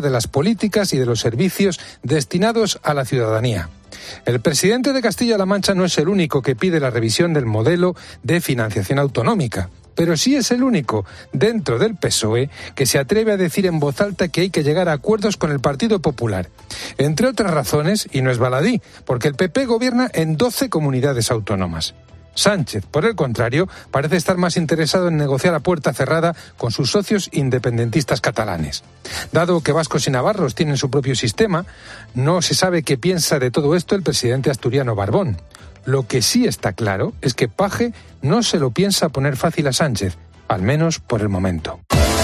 de las políticas y de los servicios destinados a la ciudadanía. El presidente de Castilla-La Mancha no es el único que pide la revisión del modelo de financiación autonómica, pero sí es el único dentro del PSOE que se atreve a decir en voz alta que hay que llegar a acuerdos con el Partido Popular. Entre otras razones, y no es baladí, porque el PP gobierna en 12 comunidades autónomas. Sánchez, por el contrario, parece estar más interesado en negociar a puerta cerrada con sus socios independentistas catalanes. Dado que vascos y navarros tienen su propio sistema, no se sabe qué piensa de todo esto el presidente asturiano Barbón. Lo que sí está claro es que Paje no se lo piensa poner fácil a Sánchez, al menos por el momento.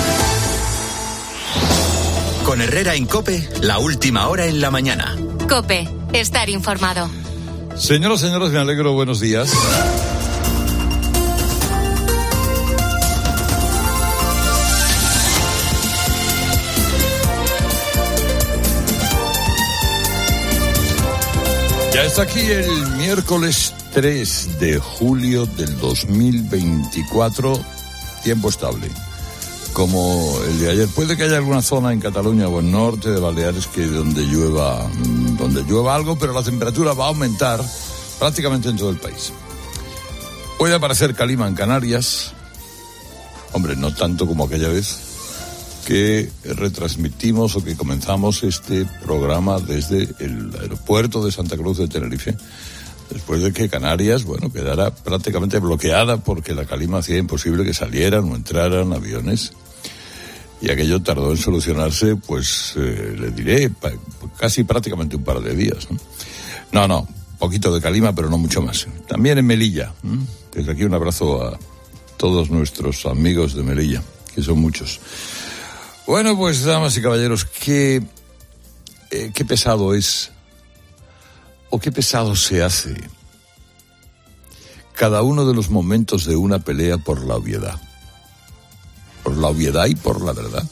Con Herrera en COPE, la última hora en la mañana. COPE, estar informado. Señoras, señores, me alegro, buenos días. Ya está aquí el miércoles 3 de julio del 2024, tiempo estable. Como el de ayer, puede que haya alguna zona en Cataluña o en norte de Baleares que donde llueva algo, pero la temperatura va a aumentar prácticamente en todo el país. Puede aparecer calima en Canarias, hombre, no tanto como aquella vez que retransmitimos o que comenzamos este programa desde el aeropuerto de Santa Cruz de Tenerife, después de que Canarias, quedara prácticamente bloqueada porque la calima hacía imposible que salieran o entraran aviones. Y aquello tardó en solucionarse, le diré, casi prácticamente un par de días, ¿no? No, poquito de calima, pero no mucho más. También en Melilla. Desde aquí un abrazo a todos nuestros amigos de Melilla, que son muchos. Bueno, pues, damas y caballeros, qué pesado es, o qué pesado se hace cada uno de los momentos de una pelea por la obviedad. Por la obviedad y por la verdad.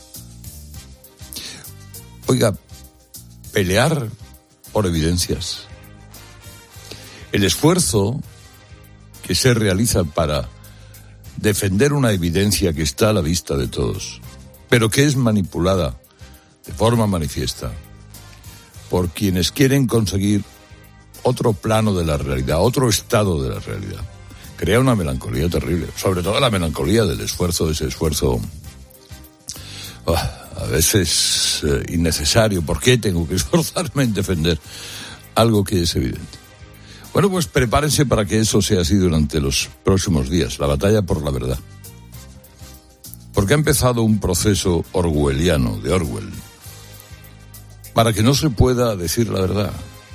Oiga, pelear por evidencias. El esfuerzo que se realiza para defender una evidencia que está a la vista de todos, pero que es manipulada de forma manifiesta por quienes quieren conseguir otro plano de la realidad, otro estado de la realidad, crea una melancolía terrible, sobre todo la melancolía del esfuerzo, ese esfuerzo a veces innecesario. ¿Por qué tengo que esforzarme en defender algo que es evidente? Bueno, pues prepárense para que eso sea así durante los próximos días, la batalla por la verdad. Porque ha empezado un proceso orwelliano, de Orwell, para que no se pueda decir la verdad.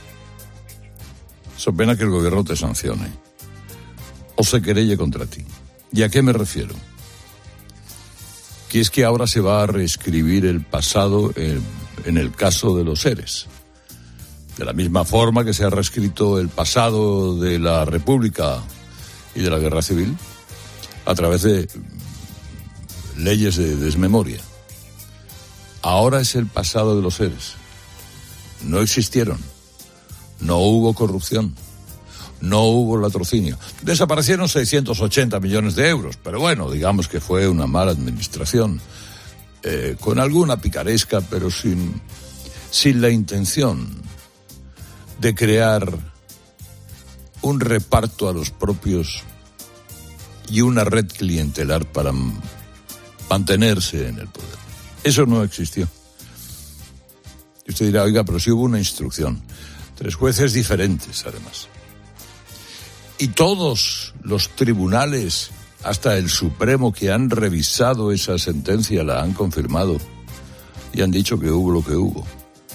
So pena que el gobierno te sancione o se querelle contra ti. ¿Y a qué me refiero? Que es que ahora se va a reescribir el pasado en el caso de los seres. De la misma forma que se ha reescrito el pasado de la República y de la Guerra Civil a través de leyes de desmemoria. Ahora es el pasado de los seres. No existieron. No hubo corrupción. No hubo latrocinio. Desaparecieron 680 millones de euros, pero bueno, digamos que fue una mala administración, con alguna picaresca, pero sin la intención de crear un reparto a los propios y una red clientelar para mantenerse en el poder. Eso no existió. Y usted dirá, oiga, pero sí hubo una instrucción. 3 jueces diferentes, además. Y todos los tribunales, hasta el Supremo, que han revisado esa sentencia, la han confirmado y han dicho que hubo lo que hubo.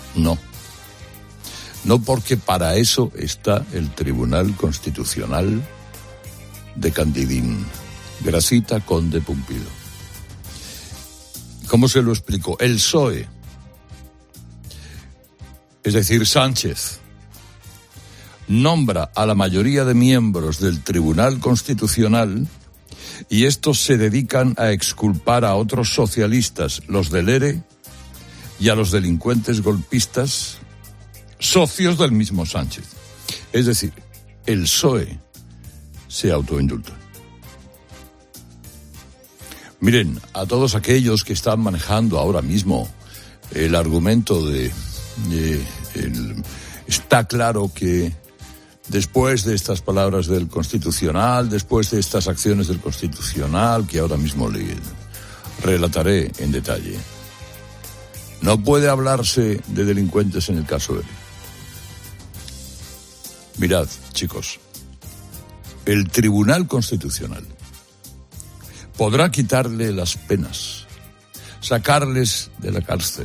No, porque para eso está el Tribunal Constitucional de Candidín, Grasita Conde Pumpido. ¿Cómo se lo explico? El PSOE, es decir, Sánchez, nombra a la mayoría de miembros del Tribunal Constitucional y estos se dedican a exculpar a otros socialistas, los del ERE, y a los delincuentes golpistas, socios del mismo Sánchez. Es decir, el PSOE se autoindulta. Miren, a todos aquellos que están manejando ahora mismo el argumento está claro que después de estas palabras del Constitucional, después de estas acciones del Constitucional, que ahora mismo le relataré en detalle, no puede hablarse de delincuentes en el caso ERE. Mirad, chicos, el Tribunal Constitucional podrá quitarle las penas, sacarles de la cárcel,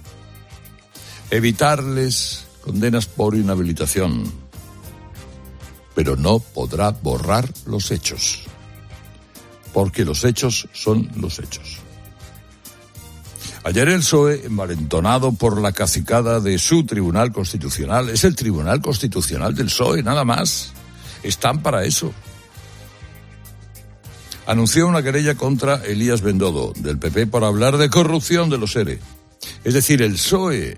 evitarles condenas por inhabilitación, pero no podrá borrar los hechos, porque los hechos son los hechos. Ayer el PSOE, envalentonado por la cacicada de su Tribunal Constitucional, es el Tribunal Constitucional del PSOE, nada más. Están para eso. Anunció una querella contra Elías Bendodo, del PP, por hablar de corrupción de los ERE. Es decir, el PSOE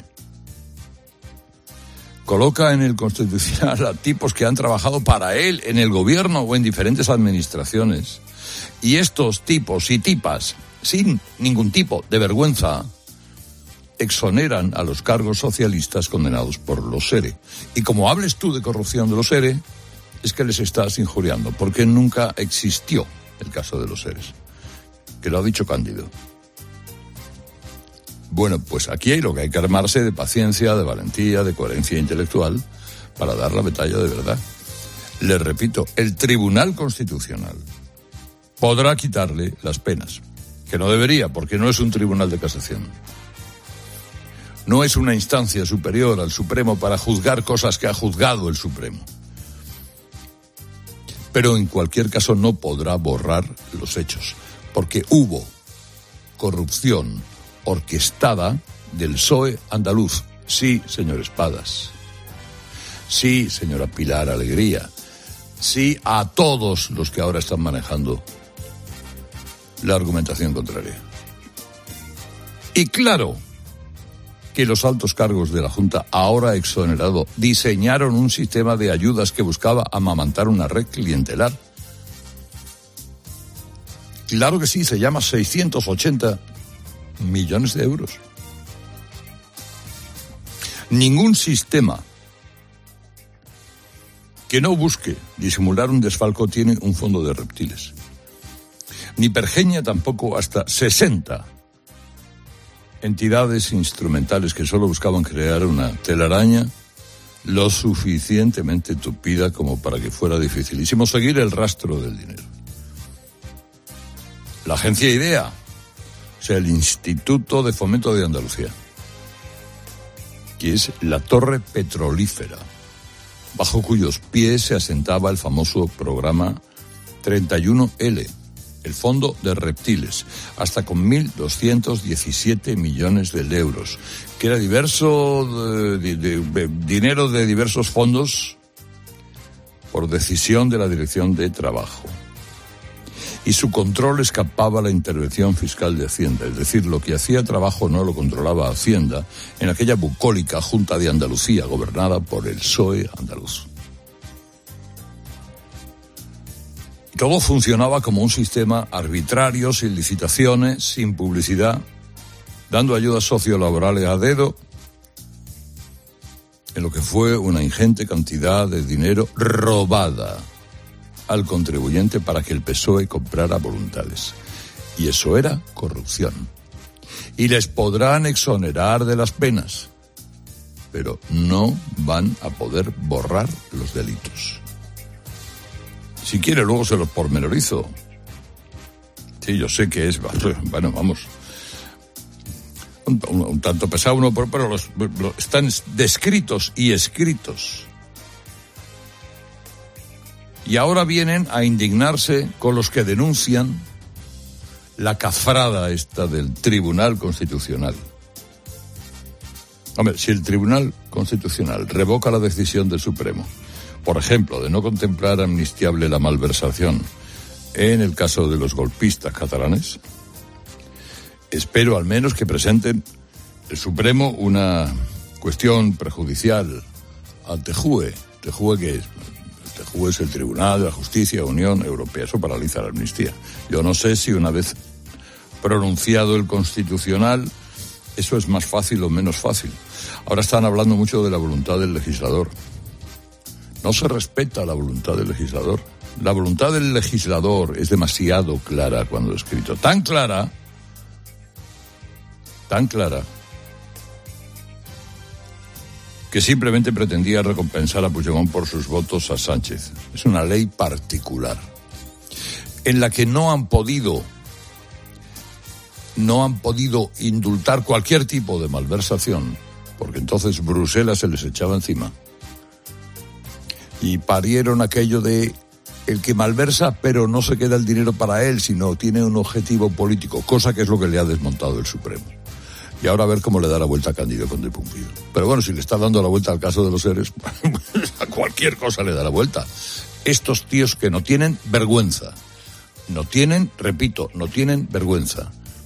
coloca en el Constitucional a tipos que han trabajado para él en el gobierno o en diferentes administraciones. Y estos tipos y tipas, sin ningún tipo de vergüenza, exoneran a los cargos socialistas condenados por los ERE. Y como hables tú de corrupción de los ERE, es que les estás injuriando, porque nunca existió el caso de los ERE, que lo ha dicho Cándido. Bueno, pues aquí hay lo que hay que armarse de paciencia, de valentía, de coherencia intelectual para dar la batalla de verdad. Les repito, el Tribunal Constitucional podrá quitarle las penas, que no debería, porque no es un tribunal de casación. No es una instancia superior al Supremo para juzgar cosas que ha juzgado el Supremo. Pero en cualquier caso no podrá borrar los hechos, porque hubo corrupción orquestada del PSOE andaluz. Sí, señor Espadas. Sí, señora Pilar Alegría. Sí a todos los que ahora están manejando la argumentación contraria. Y claro que los altos cargos de la Junta, ahora exonerado, diseñaron un sistema de ayudas que buscaba amamantar una red clientelar. Claro que sí, se llama 680 millones de euros. Ningún sistema que no busque disimular un desfalco tiene un fondo de reptiles. Ni pergeña tampoco hasta 60 entidades instrumentales que solo buscaban crear una telaraña lo suficientemente tupida como para que fuera dificilísimo seguir el rastro del dinero. La agencia IDEA, o sea, el Instituto de Fomento de Andalucía, que es la torre petrolífera, bajo cuyos pies se asentaba el famoso programa 31L, el fondo de reptiles, hasta con 1.217 millones de euros, que era diverso dinero de diversos fondos por decisión de la Dirección de Trabajo. Y su control escapaba a la intervención fiscal de Hacienda, es decir, lo que hacía Trabajo no lo controlaba Hacienda en aquella bucólica Junta de Andalucía gobernada por el PSOE andaluz. Todo funcionaba como un sistema arbitrario, sin licitaciones, sin publicidad, dando ayudas sociolaborales a dedo, en lo que fue una ingente cantidad de dinero robada al contribuyente para que el PSOE comprara voluntades. Y eso era corrupción. Y les podrán exonerar de las penas, pero no van a poder borrar los delitos. Si quiere, luego se los pormenorizo. Sí, yo sé que es, bueno, vamos, un tanto pesado uno, pero están descritos y escritos. Y ahora vienen a indignarse con los que denuncian la cafrada esta del Tribunal Constitucional. Hombre, si el Tribunal Constitucional revoca la decisión del Supremo, por ejemplo, de no contemplar amnistiable la malversación en el caso de los golpistas catalanes, espero al menos que presenten el Supremo una cuestión prejudicial al TJUE. ¿TJUE qué es? El TJUE es el Tribunal de la Justicia Unión Europea. Eso paraliza la amnistía. Yo no sé si una vez pronunciado el Constitucional eso es más fácil o menos fácil. Ahora están hablando mucho de la voluntad del legislador. No se respeta la voluntad del legislador. La voluntad del legislador es demasiado clara cuando escrito. Tan clara, que simplemente pretendía recompensar a Puigdemont por sus votos a Sánchez. Es una ley particular, en la que no han podido indultar cualquier tipo de malversación, porque entonces Bruselas se les echaba encima. Y parieron aquello de el que malversa, pero no se queda el dinero para él, sino tiene un objetivo político, cosa que es lo que le ha desmontado el Supremo. Y ahora a ver cómo le da la vuelta a Cándido Conde Pumpido. Pero bueno, si le está dando la vuelta al caso de los seres, a cualquier cosa le da la vuelta. Estos tíos que no tienen vergüenza. No tienen vergüenza.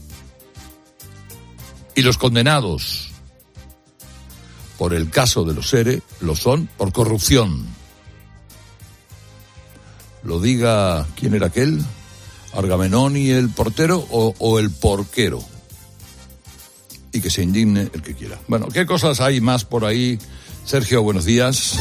Y los condenados por el caso de los SERE lo son por corrupción. Lo diga, ¿quién era aquel? ¿Agamenón y el portero o el porquero? Y que se indigne el que quiera. Bueno, ¿qué cosas hay más por ahí? Sergio, buenos días.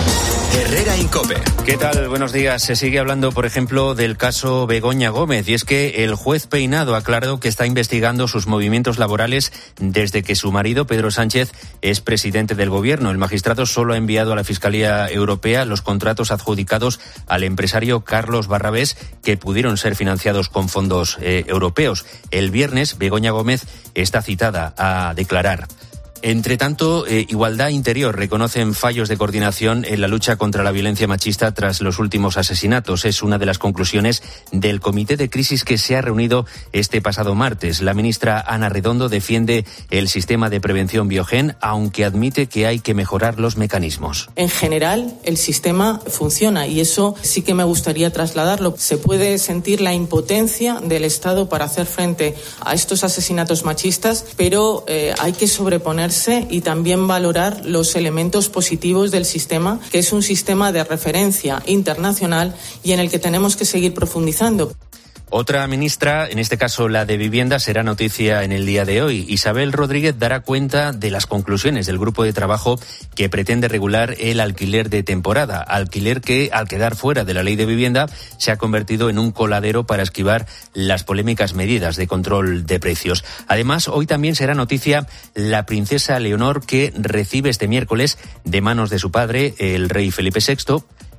Herrera Incope. ¿Qué tal? Buenos días. Se sigue hablando, por ejemplo, del caso Begoña Gómez, y es que el juez Peinado ha aclarado que está investigando sus movimientos laborales desde que su marido, Pedro Sánchez, es presidente del gobierno. El magistrado solo ha enviado a la Fiscalía Europea los contratos adjudicados al empresario Carlos Barrabés, que pudieron ser financiados con fondos europeos. El viernes, Begoña Gómez está citada a declarar. Entre tanto, Igualdad Interior reconocen fallos de coordinación en la lucha contra la violencia machista tras los últimos asesinatos. Es una de las conclusiones del comité de crisis que se ha reunido este pasado martes. La ministra Ana Redondo defiende el sistema de prevención Biogen, aunque admite que hay que mejorar los mecanismos. En general, el sistema funciona y eso sí que me gustaría trasladarlo. Se puede sentir la impotencia del Estado para hacer frente a estos asesinatos machistas, pero hay que sobreponerse y también valorar los elementos positivos del sistema, que es un sistema de referencia internacional y en el que tenemos que seguir profundizando. Otra ministra, en este caso la de Vivienda, será noticia en el día de hoy. Isabel Rodríguez dará cuenta de las conclusiones del grupo de trabajo que pretende regular el alquiler de temporada. Alquiler que, al quedar fuera de la ley de vivienda, se ha convertido en un coladero para esquivar las polémicas medidas de control de precios. Además, hoy también será noticia la princesa Leonor, que recibe este miércoles de manos de su padre, el rey Felipe VI,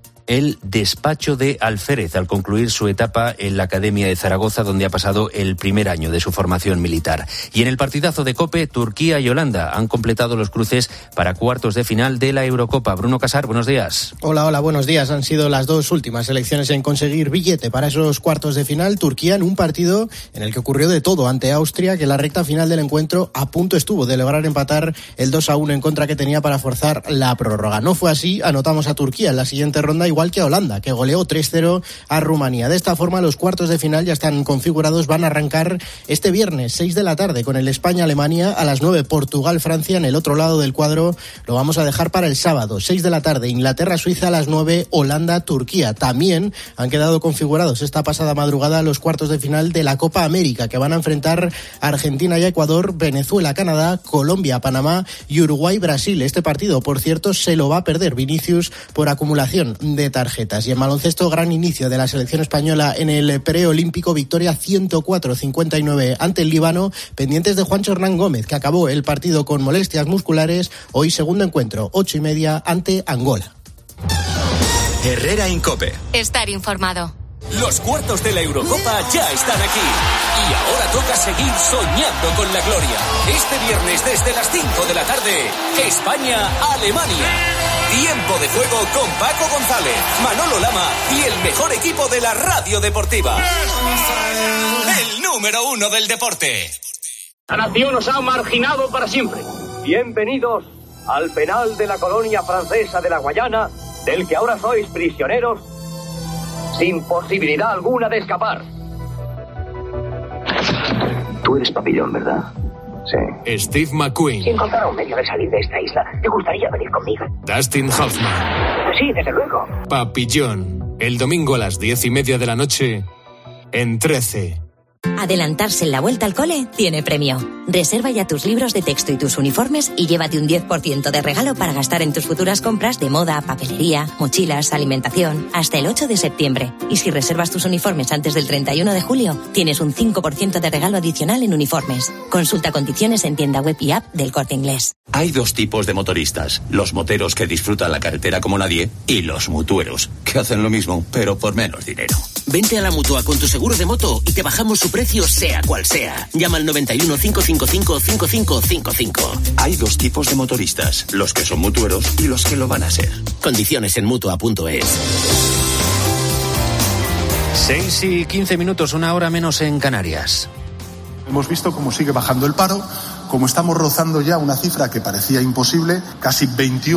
el despacho de alférez al concluir su etapa en la Academia de Zaragoza, donde ha pasado el primer año de su formación militar. Y en el partidazo de COPE, Turquía y Holanda han completado los cruces para cuartos de final de la Eurocopa. Bruno Casar, buenos días. Hola, buenos días. Han sido las dos últimas selecciones en conseguir billete para esos cuartos de final. Turquía en un partido en el que ocurrió de todo ante Austria, que en la recta final del encuentro a punto estuvo de lograr empatar el 2-1 en contra que tenía para forzar la prórroga. No fue así, anotamos a Turquía en la siguiente ronda, igual que a Holanda, que goleó 3-0 a Rumanía. De esta forma, los cuartos de final ya están configurados, van a arrancar este viernes, 6 de la tarde, con el España-Alemania, a las 9 Portugal-Francia. En el otro lado del cuadro lo vamos a dejar para el sábado, 6 de la tarde, Inglaterra-Suiza, a las 9 Holanda-Turquía. También han quedado configurados esta pasada madrugada los cuartos de final de la Copa América, que van a enfrentar a Argentina y Ecuador, Venezuela-Canadá, Colombia-Panamá y Uruguay-Brasil. Este partido, por cierto, se lo va a perder Vinicius por acumulación de tarjetas. Y en baloncesto, gran inicio de la selección española en el preolímpico, victoria 104-59 ante el Líbano, pendientes de Juancho Hernán Gómez, que acabó el partido con molestias musculares. Hoy segundo encuentro, 8:30 ante Angola. Herrera Incope. Estar informado. Los cuartos de la Eurocopa ya están aquí. Y ahora toca seguir soñando con la gloria. Este viernes desde las 5 de la tarde, España-Alemania. Tiempo de juego con Paco González, Manolo Lama y el mejor equipo de la radio deportiva. El número 1 del deporte. La nación nos ha marginado para siempre. Bienvenidos al penal de la colonia francesa de la Guayana, del que ahora sois prisioneros, sin posibilidad alguna de escapar. Tú eres Papillón, ¿verdad? Sí. Steve McQueen. Si encontrara un medio de salir de esta isla, ¿te gustaría venir conmigo? Dustin Hoffman. Sí, desde luego. Papillón. El domingo a las 10:30 de la noche, en 13. Adelantarse en la vuelta al cole tiene premio. Reserva ya tus libros de texto y tus uniformes y llévate un 10% de regalo para gastar en tus futuras compras de moda, papelería, mochilas, alimentación, hasta el 8 de septiembre. Y si reservas tus uniformes antes del 31 de julio, tienes un 5% de regalo adicional en uniformes. Consulta condiciones en tienda web y app del Corte Inglés. Hay dos tipos de motoristas: los moteros que disfrutan la carretera como nadie y los mutueros, que hacen lo mismo, pero por menos dinero. Vente a la Mutua con tu seguro de moto y te bajamos su precio sea cual sea. Llama al 91 555 5555. Hay dos tipos de motoristas: los que son mutueros y los que lo van a ser. Condiciones en Mutua.es. 6:15, 1 hora menos en Canarias. Hemos visto cómo sigue bajando el paro, cómo estamos rozando ya una cifra que parecía imposible, casi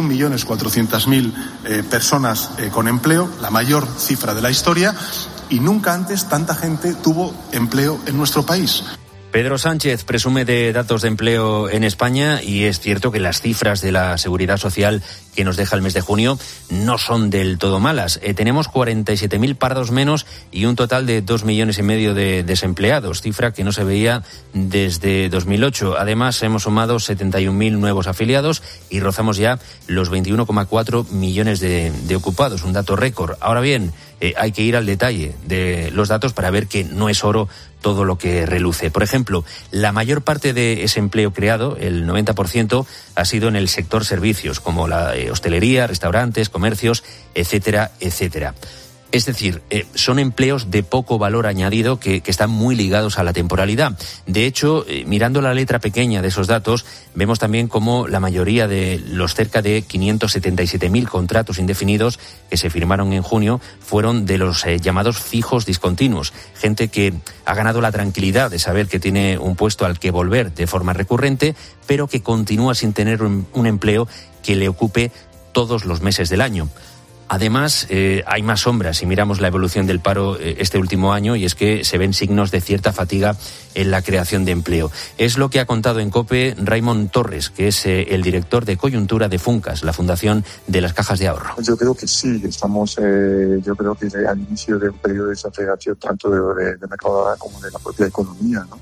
21.400.000 personas con empleo, la mayor cifra de la historia, y nunca antes tanta gente tuvo empleo en nuestro país. Pedro Sánchez presume de datos de empleo en España y es cierto que las cifras de la Seguridad Social que nos deja el mes de junio no son del todo malas. Tenemos 47.000 parados menos y un total de 2,5 millones de desempleados, cifra que no se veía desde 2008. Además, hemos sumado 71.000 nuevos afiliados y rozamos ya los 21,4 millones de ocupados, un dato récord. Ahora bien, hay que ir al detalle de los datos para ver que no es oro todo lo que reluce. Por ejemplo, la mayor parte de ese empleo creado, el 90%, ha sido en el sector servicios, como la hostelería, restaurantes, comercios, etcétera, etcétera. Es decir, son empleos de poco valor añadido que están muy ligados a la temporalidad. De hecho, mirando la letra pequeña de esos datos, vemos también cómo la mayoría de los cerca de 577.000 contratos indefinidos que se firmaron en junio fueron de los llamados fijos discontinuos. Gente que ha ganado la tranquilidad de saber que tiene un puesto al que volver de forma recurrente, pero que continúa sin tener un empleo que le ocupe todos los meses del año. Además, hay más sombras si miramos la evolución del paro este último año, y es que se ven signos de cierta fatiga en la creación de empleo. Es lo que ha contado en COPE Raimon Torres, que es el director de coyuntura de Funcas, la Fundación de las Cajas de Ahorro. Yo creo que sí, estamos, yo creo que al inicio de un periodo de desaceleración tanto de mercado como de la propia economía, ¿no?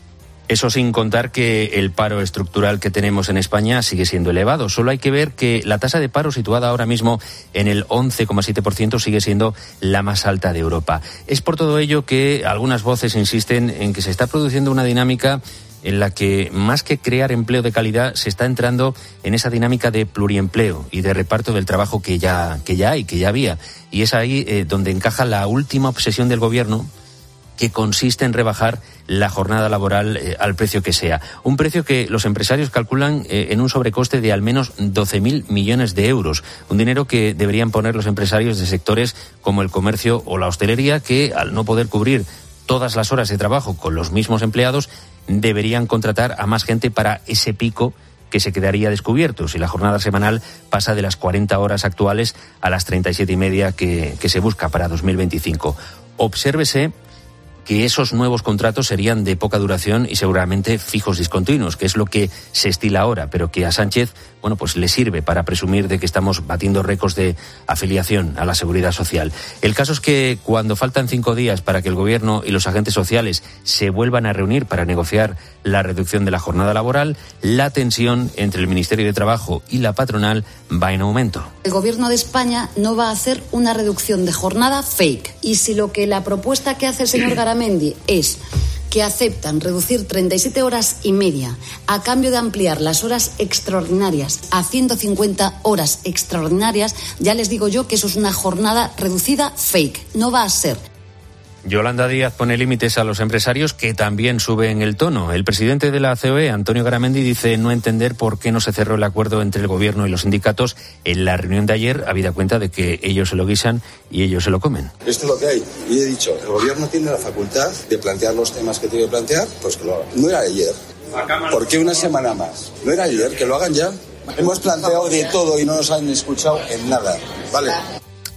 Eso sin contar que el paro estructural que tenemos en España sigue siendo elevado. Solo hay que ver que la tasa de paro, situada ahora mismo en el 11,7%, sigue siendo la más alta de Europa. Es por todo ello que algunas voces insisten en que se está produciendo una dinámica en la que, más que crear empleo de calidad, se está entrando en esa dinámica de pluriempleo y de reparto del trabajo que ya había. Y es ahí donde encaja la última obsesión del Gobierno, que consiste en rebajar la jornada laboral al precio que sea. Un precio que los empresarios calculan en un sobrecoste de al menos 12.000 millones de euros. Un dinero que deberían poner los empresarios de sectores como el comercio o la hostelería, que al no poder cubrir todas las horas de trabajo con los mismos empleados, deberían contratar a más gente para ese pico que se quedaría descubierto si la jornada semanal pasa de las 40 horas actuales a las 37,5 que se busca para 2025. Obsérvese que esos nuevos contratos serían de poca duración y seguramente fijos discontinuos, que es lo que se estila ahora, pero que a Sánchez, pues le sirve para presumir de que estamos batiendo récords de afiliación a la Seguridad Social. El caso es que cuando faltan 5 días para que el Gobierno y los agentes sociales se vuelvan a reunir para negociar la reducción de la jornada laboral, la tensión entre el Ministerio de Trabajo y la patronal va en aumento. El Gobierno de España no va a hacer una reducción de jornada fake. Y si lo que la propuesta que hace el señor Garamendi es que aceptan reducir 37 horas y media a cambio de ampliar las horas extraordinarias a 150 horas extraordinarias, ya les digo yo que eso es una jornada reducida fake. No va a ser. Yolanda Díaz pone límites a los empresarios, que también suben el tono. El presidente de la COE, Antonio Garamendi, dice no entender por qué no se cerró el acuerdo entre el Gobierno y los sindicatos en la reunión de ayer, habida cuenta de que ellos se lo guisan y ellos se lo comen. Esto es lo que hay. Y he dicho, el Gobierno tiene la facultad de plantear los temas que tiene que plantear, pues que lo haga. No era ayer. ¿Por qué una semana más? No era ayer, que lo hagan ya. Hemos planteado de todo y no nos han escuchado en nada. Vale.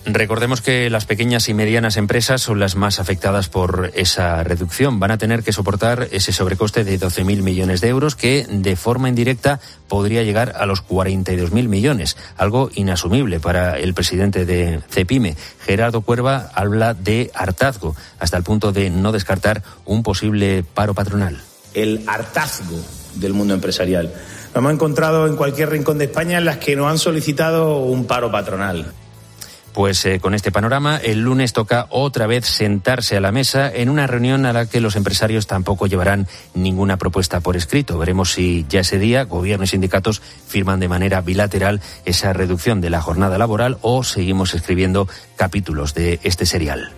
Recordemos que las pequeñas y medianas empresas son las más afectadas por esa reducción. Van a tener que soportar ese sobrecoste de 12.000 millones de euros que de forma indirecta podría llegar a los 42.000 millones, algo inasumible para el presidente de Cepime. Gerardo Cuerva habla de hartazgo, hasta el punto de no descartar un posible paro patronal. El hartazgo del mundo empresarial. Lo hemos encontrado en cualquier rincón de España en las que nos han solicitado un paro patronal. Pues con este panorama, el lunes toca otra vez sentarse a la mesa en una reunión a la que los empresarios tampoco llevarán ninguna propuesta por escrito. Veremos si ya ese día gobierno y sindicatos firman de manera bilateral esa reducción de la jornada laboral o seguimos escribiendo capítulos de este serial.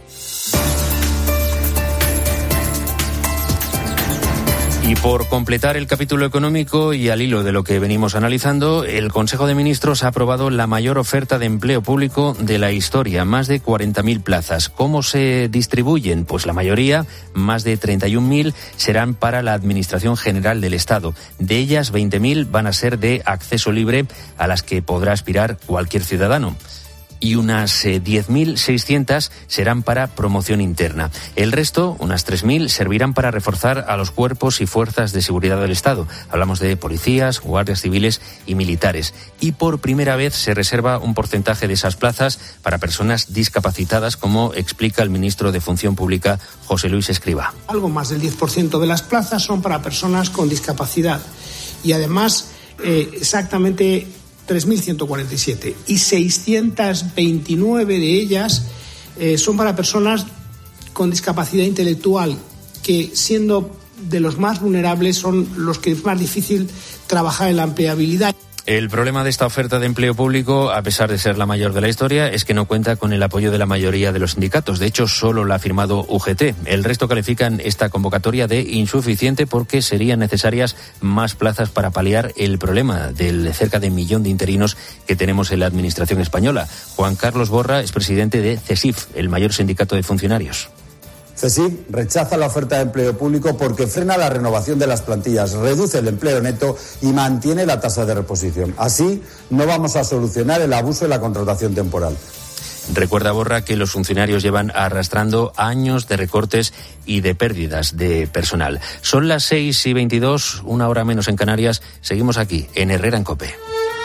Y por completar el capítulo económico y al hilo de lo que venimos analizando, el Consejo de Ministros ha aprobado la mayor oferta de empleo público de la historia, más de 40.000 plazas. ¿Cómo se distribuyen? Pues la mayoría, más de 31.000, serán para la Administración General del Estado. De ellas, 20.000 van a ser de acceso libre, a las que podrá aspirar cualquier ciudadano. Y unas 10.600 serán para promoción interna. El resto, unas 3.000, servirán para reforzar a los cuerpos y fuerzas de seguridad del Estado. Hablamos de policías, guardias civiles y militares. Y por primera vez se reserva un porcentaje de esas plazas para personas discapacitadas, como explica el ministro de Función Pública, José Luis Escrivá. Algo más del 10% de las plazas son para personas con discapacidad. Y además, exactamente 3.147 y 629 de ellas son para personas con discapacidad intelectual, que siendo de los más vulnerables son los que es más difícil trabajar en la empleabilidad. El problema de esta oferta de empleo público, a pesar de ser la mayor de la historia, es que no cuenta con el apoyo de la mayoría de los sindicatos. De hecho, solo la ha firmado UGT. El resto califican esta convocatoria de insuficiente porque serían necesarias más plazas para paliar el problema del cerca de 1 millón de interinos que tenemos en la Administración española. Juan Carlos Borra es presidente de CESIF, el mayor sindicato de funcionarios. CESIF rechaza la oferta de empleo público porque frena la renovación de las plantillas, reduce el empleo neto y mantiene la tasa de reposición. Así no vamos a solucionar el abuso de la contratación temporal. Recuerda Borra que los funcionarios llevan arrastrando años de recortes y de pérdidas de personal. Son las 6:22, 1 hora menos en Canarias. Seguimos aquí, en Herrera en COPE.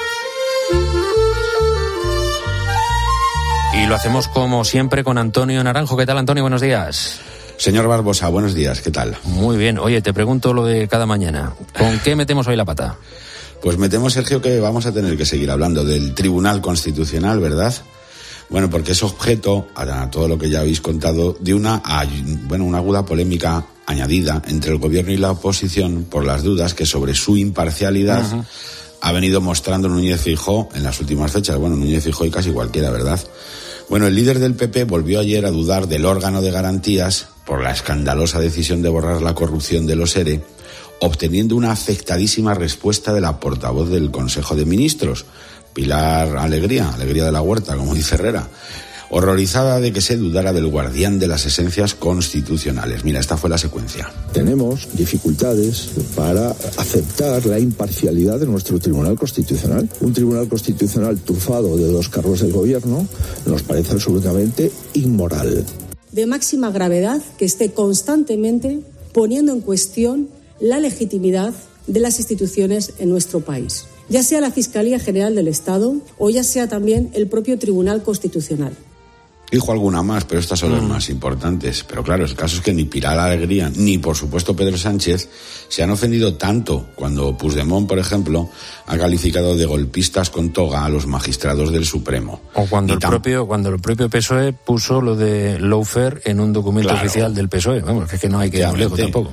Y lo hacemos como siempre con Antonio Naranjo. ¿Qué tal, Antonio? Buenos días. Señor Barbosa, buenos días. ¿Qué tal? Muy bien. Oye, te pregunto lo de cada mañana. ¿Con qué metemos hoy la pata? Pues metemos, Sergio, que vamos a tener que seguir hablando del Tribunal Constitucional, ¿verdad? Bueno, porque es objeto, a todo lo que ya habéis contado, de una aguda polémica añadida entre el gobierno y la oposición por las dudas que sobre su imparcialidad ha venido mostrando Núñez Feijóo en las últimas fechas. Bueno, Núñez Feijóo y casi cualquiera, ¿verdad? Bueno, el líder del PP volvió ayer a dudar del órgano de garantías por la escandalosa decisión de borrar la corrupción de los ERE, obteniendo una afectadísima respuesta de la portavoz del Consejo de Ministros, Pilar Alegría de la Huerta, como dice Herrera, horrorizada de que se dudara del guardián de las esencias constitucionales. Mira, esta fue la secuencia. Tenemos dificultades para aceptar la imparcialidad de nuestro Tribunal Constitucional. Un Tribunal Constitucional trufado de 2 cargos del Gobierno nos parece absolutamente inmoral. De máxima gravedad que esté constantemente poniendo en cuestión la legitimidad de las instituciones en nuestro país, ya sea la Fiscalía General del Estado o ya sea también el propio Tribunal Constitucional. Dijo alguna más, pero estas son las más importantes. Pero claro, el caso es que ni Pilar Alegría, ni por supuesto Pedro Sánchez, se han ofendido tanto cuando Puigdemont, por ejemplo, ha calificado de golpistas con toga a los magistrados del Supremo. O cuando el propio PSOE puso lo de lawfare en un documento oficial del PSOE. Vamos, es que no hay que ir muy lejos tampoco.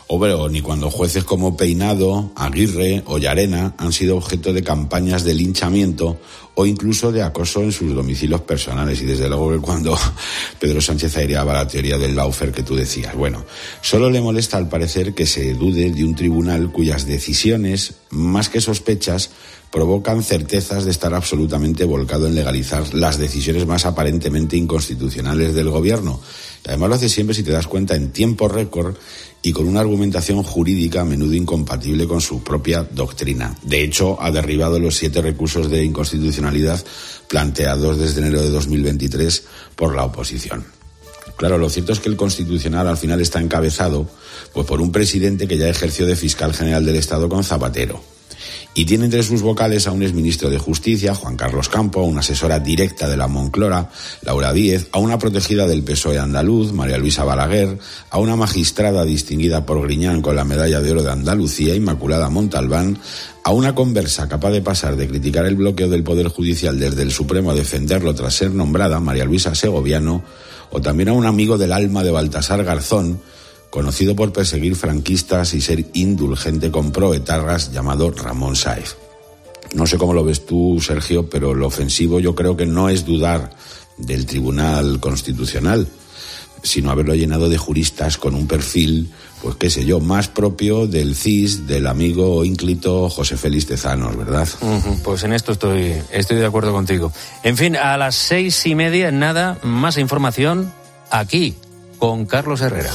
O ni cuando jueces como Peinado, Aguirre o Llarena han sido objeto de campañas de linchamiento o incluso de acoso en sus domicilios personales. Y desde luego que cuando Pedro Sánchez aireaba la teoría del lawfare que tú decías. Bueno, solo le molesta al parecer que se dude de un tribunal cuyas decisiones, más que sospechas, provocan certezas de estar absolutamente volcado en legalizar las decisiones más aparentemente inconstitucionales del gobierno. Además lo hace siempre, si te das cuenta, en tiempo récord y con una argumentación jurídica a menudo incompatible con su propia doctrina. De hecho, ha derribado los 7 recursos de inconstitucionalidad planteados desde enero de 2023 por la oposición. Claro, lo cierto es que el Constitucional al final está encabezado pues por un presidente que ya ejerció de fiscal general del Estado con Zapatero. Y tiene entre sus vocales a un exministro de Justicia, Juan Carlos Campo, a una asesora directa de la Moncloa, Laura Díez, a una protegida del PSOE andaluz, María Luisa Balaguer, a una magistrada distinguida por Griñán con la Medalla de Oro de Andalucía, Inmaculada Montalbán, a una conversa capaz de pasar de criticar el bloqueo del Poder Judicial desde el Supremo a defenderlo tras ser nombrada, María Luisa Segoviano, o también a un amigo del alma de Baltasar Garzón, conocido por perseguir franquistas y ser indulgente con proetarras, llamado Ramón Sáez. No sé cómo lo ves tú, Sergio, pero lo ofensivo yo creo que no es dudar del Tribunal Constitucional, sino haberlo llenado de juristas con un perfil, pues qué sé yo, más propio del CIS, del amigo ínclito José Félix Tezanos, ¿verdad? Pues en esto estoy de acuerdo contigo. En fin, a las 6:30, nada, más información aquí, con Carlos Herrera.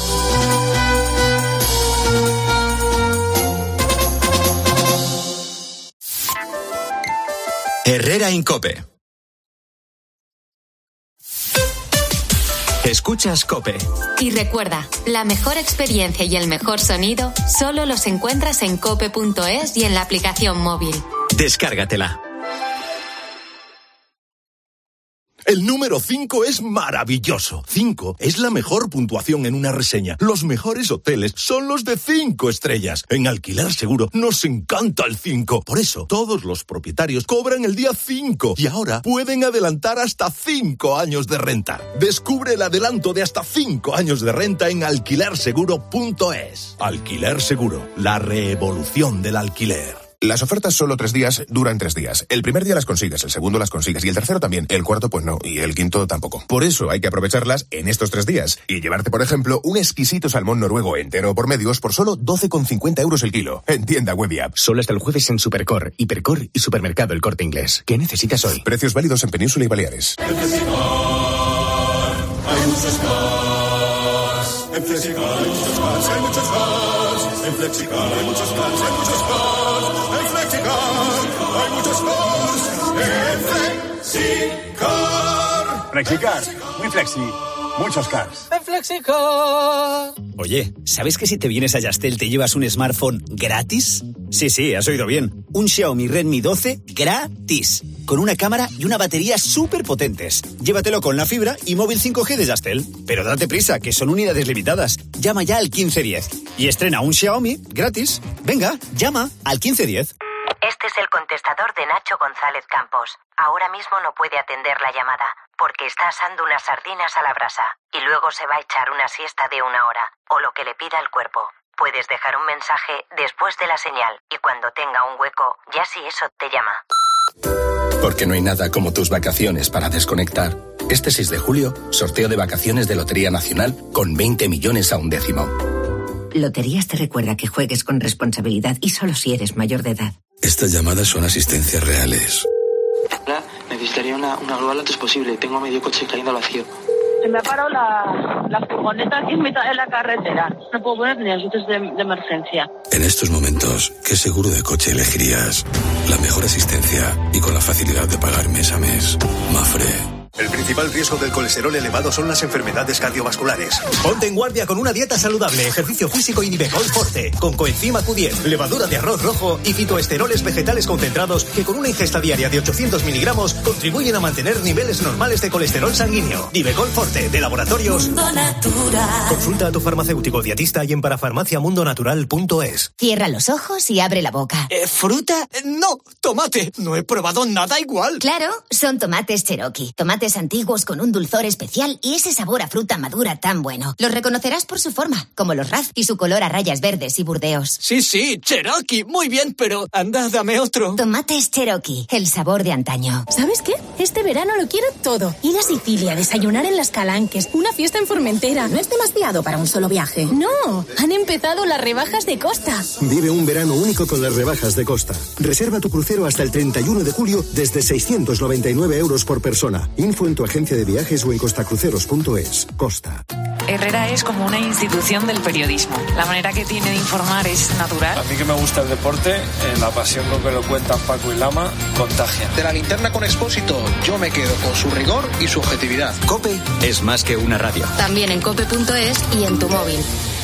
Herrera en COPE. Escuchas COPE. Y recuerda, la mejor experiencia y el mejor sonido solo los encuentras en cope.es y en la aplicación móvil. Descárgatela. El número 5 es maravilloso. 5 es la mejor puntuación en una reseña. Los mejores hoteles son los de 5 estrellas. En Alquiler Seguro nos encanta el 5. Por eso, todos los propietarios cobran el día 5 y ahora pueden adelantar hasta 5 años de renta. Descubre el adelanto de hasta 5 años de renta en alquilerseguro.es. Alquiler Seguro, la revolución del alquiler. Las ofertas solo 3 días duran 3 días. El primer día las consigues, el segundo las consigues y el tercero también. El cuarto pues no, y el quinto tampoco. Por eso hay que aprovecharlas en estos 3 días y llevarte, por ejemplo, un exquisito salmón noruego entero por medios por solo 12,50 € el kilo. En tienda web y app. Solo hasta el jueves en Supercor, Hipercor y Supermercado El Corte Inglés. ¿Qué necesitas hoy? Precios válidos en Península y Baleares. En Flexicar hay muchos cars. En Flexicar hay muchos cars, hay muchos cars. En Flexicar hay muchos cars, hay muchos cars. Hay muchos cars en Flexicar. Flexicar, muy flexi, muchos cars. En Flexicar. Oye, ¿sabes que si te vienes a Yastel te llevas un smartphone gratis? Sí, has oído bien. Un Xiaomi Redmi 12 gratis. Con una cámara y una batería súper potentes. Llévatelo con la fibra y móvil 5G de Yastel. Pero date prisa, que son unidades limitadas. Llama ya al 1510 y estrena un Xiaomi gratis. Venga, llama al 1510. Este es el contestador de Nacho González Campos. Ahora mismo no puede atender la llamada, porque está asando unas sardinas a la brasa, y luego se va a echar una siesta de 1 hora, o lo que le pida el cuerpo. Puedes dejar un mensaje después de la señal, y cuando tenga un hueco, ya si eso te llama. Porque no hay nada como tus vacaciones para desconectar. Este 6 de julio, sorteo de vacaciones de Lotería Nacional con 20 millones a un décimo. Loterías te recuerda que juegues con responsabilidad y solo si eres mayor de edad. Estas llamadas son asistencias reales. Hola, necesitaría una grúa lo antes posible. Tengo medio coche cayendo al vacío. Se me ha parado la furgoneta aquí en mitad de la carretera. No puedo poner ni las luces de emergencia. En estos momentos, ¿qué seguro de coche elegirías? La mejor asistencia y con la facilidad de pagar mes a mes. Mafre. El principal riesgo del colesterol elevado son las enfermedades cardiovasculares. Ponte en guardia con una dieta saludable, ejercicio físico y Nivecol Forte, con coenzima Q10, levadura de arroz rojo y fitoesteroles vegetales concentrados que con una ingesta diaria de 800 miligramos contribuyen a mantener niveles normales de colesterol sanguíneo. Nivecol Forte, de Laboratorios Mundo Natural. Consulta a tu farmacéutico dietista y en parafarmaciamundonatural.es. Cierra los ojos y abre la boca. ¿Fruta? No, tomate. No he probado nada igual. Claro, son tomates Cherokee. Tomates antiguos con un dulzor especial y ese sabor a fruta madura tan bueno. Los reconocerás por su forma, como los Raz y su color a rayas verdes y burdeos. Sí, Cherokee, muy bien, pero anda, dame otro. Tomates Cherokee, el sabor de antaño. ¿Sabes qué? Este verano lo quiero todo. Ir a Sicilia, desayunar en Las Calanques, una fiesta en Formentera. ¿No es demasiado para un solo viaje? No, han empezado las rebajas de Costa. Vive un verano único con las rebajas de Costa. Reserva tu crucero hasta el 31 de julio desde 699 € por persona. Info en tu agencia de viajes o en costacruceros.es. Costa. Herrera es como una institución del periodismo. La manera que tiene de informar es natural. A mí que me gusta el deporte, la pasión con que lo cuentan Paco y Lama contagia. De la linterna con Expósito, yo me quedo con su rigor y su objetividad. COPE es más que una radio. También en cope.es y en tu móvil.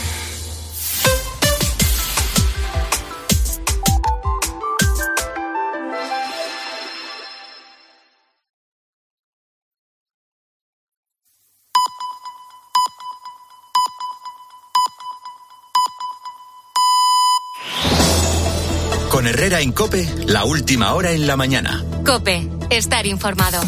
Con Herrera en COPE, la última hora en la mañana. COPE, estar informado.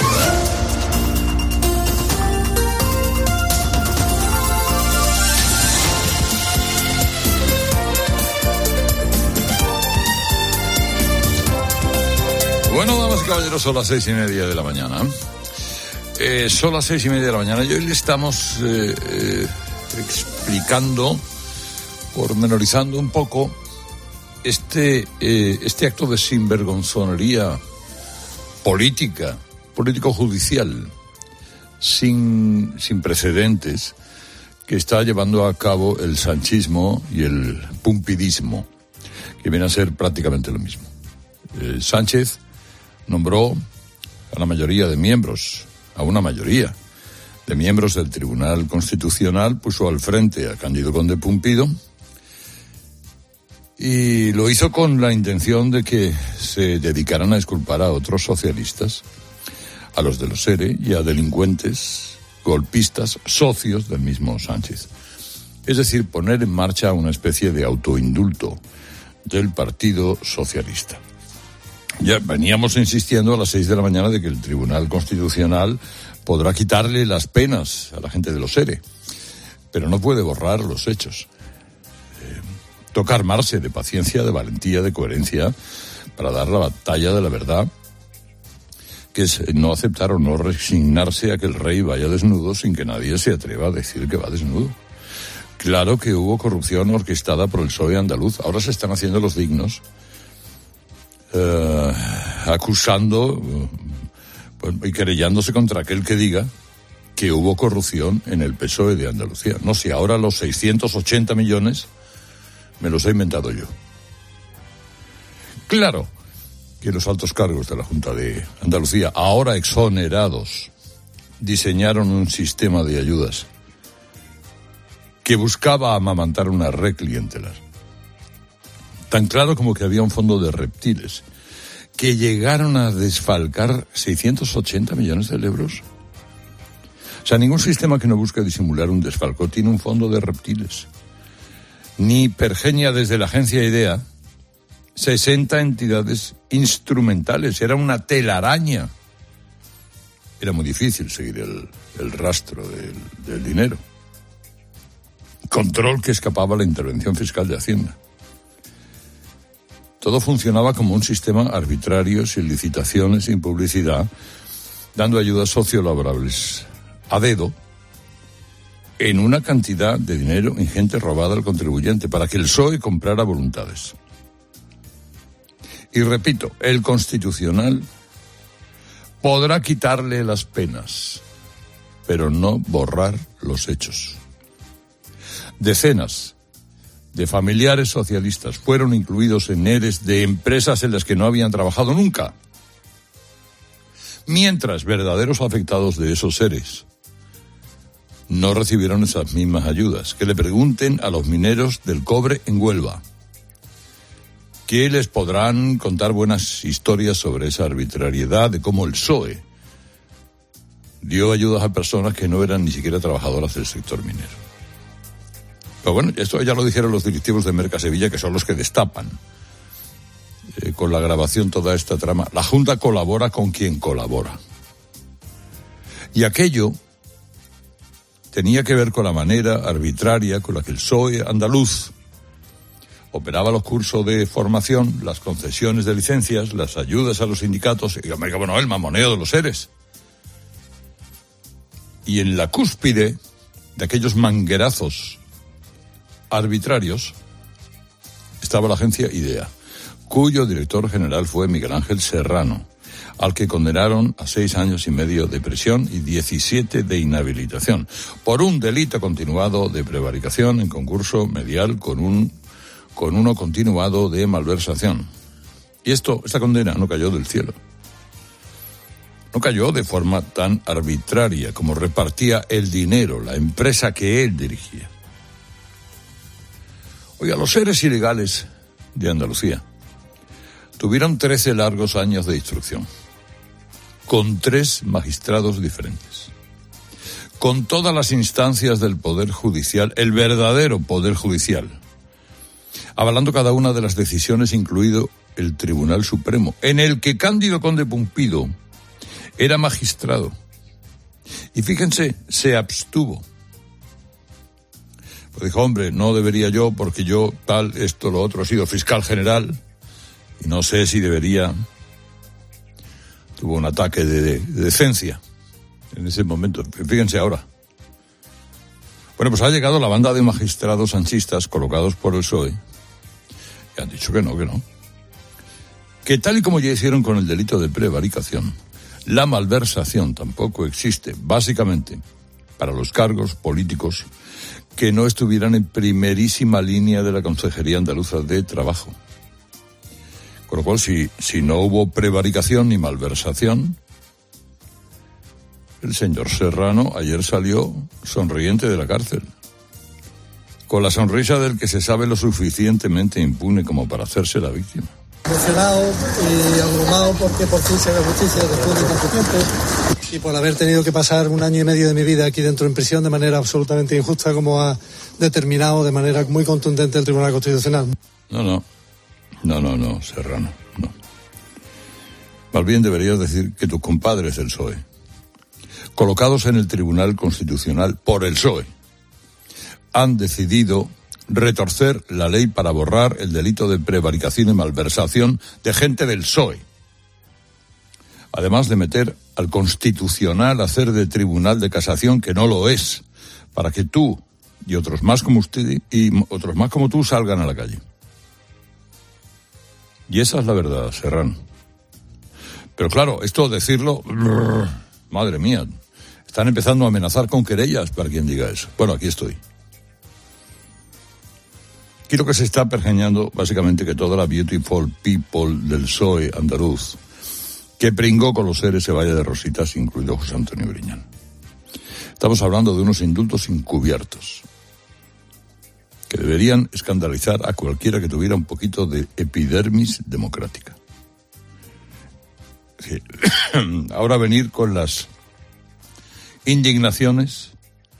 Bueno, damas y caballeros, son las 6:30 de la mañana. Son las 6:30 de la mañana y hoy le estamos explicando, pormenorizando un poco este acto de sinvergonzonería político-judicial sin precedentes que está llevando a cabo el sanchismo y el pumpidismo, que viene a ser prácticamente lo mismo. Sánchez nombró a una mayoría de miembros del Tribunal Constitucional, puso al frente a Cándido Conde Pumpido, y lo hizo con la intención de que se dedicaran a exculpar a otros socialistas, a los de los ERE y a delincuentes, golpistas, socios del mismo Sánchez. Es decir, poner en marcha una especie de autoindulto del Partido Socialista. Ya veníamos insistiendo a las 6 de la mañana de que el Tribunal Constitucional podrá quitarle las penas a la gente de los ERE, pero no puede borrar los hechos. Toca armarse de paciencia, de valentía, de coherencia para dar la batalla de la verdad, que es no aceptar o no resignarse a que el rey vaya desnudo sin que nadie se atreva a decir que va desnudo. Claro que hubo corrupción orquestada por el PSOE andaluz. Ahora se están haciendo los dignos, acusando y querellándose contra aquel que diga que hubo corrupción en el PSOE de Andalucía. No, si ahora los 680 millones me los he inventado yo. Claro que los altos cargos de la Junta de Andalucía, ahora exonerados, diseñaron un sistema de ayudas que buscaba amamantar una red clientelar. Tan claro como que había un fondo de reptiles que llegaron a desfalcar 680 millones de euros. O sea, ningún sistema que no busque disimular un desfalco tiene un fondo de reptiles. Ni pergeña desde la agencia IDEA 60 entidades instrumentales. Era una telaraña. Era muy difícil seguir el rastro del dinero. Control que escapaba a la intervención fiscal de Hacienda. Todo funcionaba como un sistema arbitrario, sin licitaciones, sin publicidad, dando ayudas sociolaborables a dedo, en una cantidad de dinero ingente robada al contribuyente para que el PSOE comprara voluntades. Y repito, el Constitucional podrá quitarle las penas, pero no borrar los hechos. Decenas de familiares socialistas fueron incluidos en ERES de empresas en las que no habían trabajado nunca, mientras verdaderos afectados de esos ERES no recibieron esas mismas ayudas. Que le pregunten a los mineros del cobre en Huelva, que les podrán contar buenas historias sobre esa arbitrariedad de cómo el PSOE dio ayudas a personas que no eran ni siquiera trabajadoras del sector minero. Pero bueno, esto ya lo dijeron los directivos de Mercasevilla, que son los que destapan con la grabación toda esta trama. La Junta colabora con quien colabora. Y aquello tenía que ver con la manera arbitraria con la que el PSOE andaluz operaba los cursos de formación, las concesiones de licencias, las ayudas a los sindicatos, y bueno, el mamoneo de los ERES. Y en la cúspide de aquellos manguerazos arbitrarios estaba la agencia IDEA, cuyo director general fue Miguel Ángel Serrano, al que condenaron a 6 años y medio de prisión y 17 de inhabilitación, por un delito continuado de prevaricación en concurso medial con uno continuado de malversación. Y esta condena no cayó del cielo. No cayó de forma tan arbitraria como repartía el dinero, la empresa que él dirigía. Oiga, los seres ilegales de Andalucía tuvieron 13 largos años de instrucción, con 3 magistrados diferentes, con todas las instancias del Poder Judicial, el verdadero Poder Judicial, avalando cada una de las decisiones, incluido el Tribunal Supremo, en el que Cándido Conde Pumpido era magistrado. Y fíjense, se abstuvo. Pues dijo, hombre, no debería yo, porque yo tal, esto, lo otro, he sido fiscal general, y no sé si debería. Tuvo un ataque de decencia en ese momento. Fíjense ahora. Bueno, pues ha llegado la banda de magistrados sanchistas colocados por el PSOE, y han dicho que no. Que tal y como ya hicieron con el delito de prevaricación, la malversación tampoco existe, básicamente, para los cargos políticos que no estuvieran en primerísima línea de la Consejería Andaluza de Trabajo. Con lo cual, si no hubo prevaricación ni malversación, el señor Serrano ayer salió sonriente de la cárcel, con la sonrisa del que se sabe lo suficientemente impune como para hacerse la víctima. Emocionado y abrumado porque por fin se haga justicia después de tanto tiempo y por haber tenido que pasar 1 año y medio de mi vida aquí dentro en prisión de manera absolutamente injusta, como ha determinado de manera muy contundente el Tribunal Constitucional. No, Serrano, no. Más bien deberías decir que tus compadres del PSOE, colocados en el Tribunal Constitucional por el PSOE, han decidido retorcer la ley para borrar el delito de prevaricación y malversación de gente del PSOE. Además de meter al Constitucional a hacer de Tribunal de Casación, que no lo es, para que tú y otros más como usted y otros más como tú salgan a la calle. Y esa es la verdad, Serrano. Pero claro, esto decirlo, madre mía, están empezando a amenazar con querellas para quien diga eso. Bueno, aquí estoy. Aquí lo que se está pergeñando, básicamente, que toda la beautiful people del PSOE andaluz, que pringó con los seres, se vaya de rositas, incluido José Antonio Griñán. Estamos hablando de unos indultos encubiertos, que deberían escandalizar a cualquiera que tuviera un poquito de epidermis democrática. Sí. Ahora venir con las indignaciones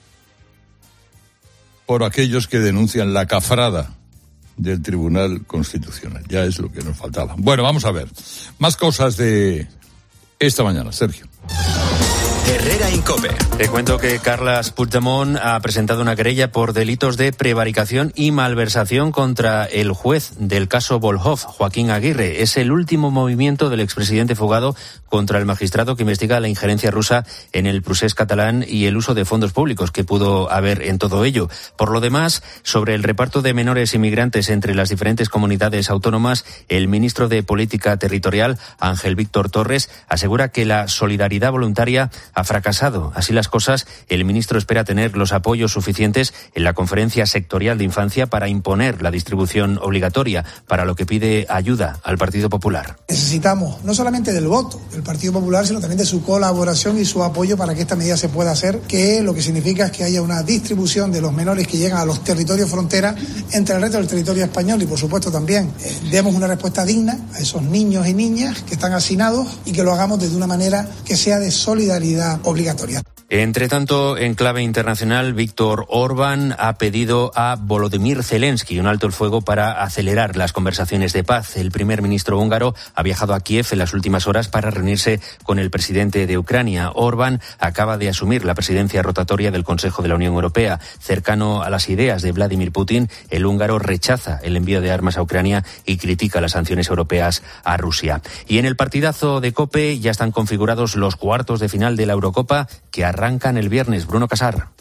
por aquellos que denuncian la cafrada del Tribunal Constitucional. Ya es lo que nos faltaba. Bueno, vamos a ver. Más cosas de esta mañana, Sergio. Herrera Incope. Te cuento que Carles Puigdemont ha presentado una querella por delitos de prevaricación y malversación contra el juez del caso Volhov, Joaquín Aguirre. Es el último movimiento del expresidente fugado contra el magistrado que investiga la injerencia rusa en el procés catalán y el uso de fondos públicos que pudo haber en todo ello. Por lo demás, sobre el reparto de menores inmigrantes entre las diferentes comunidades autónomas, el ministro de Política Territorial, Ángel Víctor Torres, asegura que la solidaridad voluntaria ha fracasado. Así las cosas, el ministro espera tener los apoyos suficientes en la conferencia sectorial de infancia para imponer la distribución obligatoria, para lo que pide ayuda al Partido Popular. Necesitamos no solamente del voto del Partido Popular, sino también de su colaboración y su apoyo para que esta medida se pueda hacer, que lo que significa es que haya una distribución de los menores que llegan a los territorios frontera entre el resto del territorio español y, por supuesto, también demos una respuesta digna a esos niños y niñas que están hacinados y que lo hagamos de una manera que sea de solidaridad obligatoria. Entre tanto, en clave internacional, Víctor Orbán ha pedido a Volodymyr Zelensky un alto el fuego para acelerar las conversaciones de paz. El primer ministro húngaro ha viajado a Kiev en las últimas horas para reunirse con el presidente de Ucrania. Orbán acaba de asumir la presidencia rotatoria del Consejo de la Unión Europea. Cercano a las ideas de Vladimir Putin, el húngaro rechaza el envío de armas a Ucrania y critica las sanciones europeas a Rusia. Y en el partidazo de COPE ya están configurados los cuartos de final de la Eurocopa que arrancan el viernes. Bruno Casar.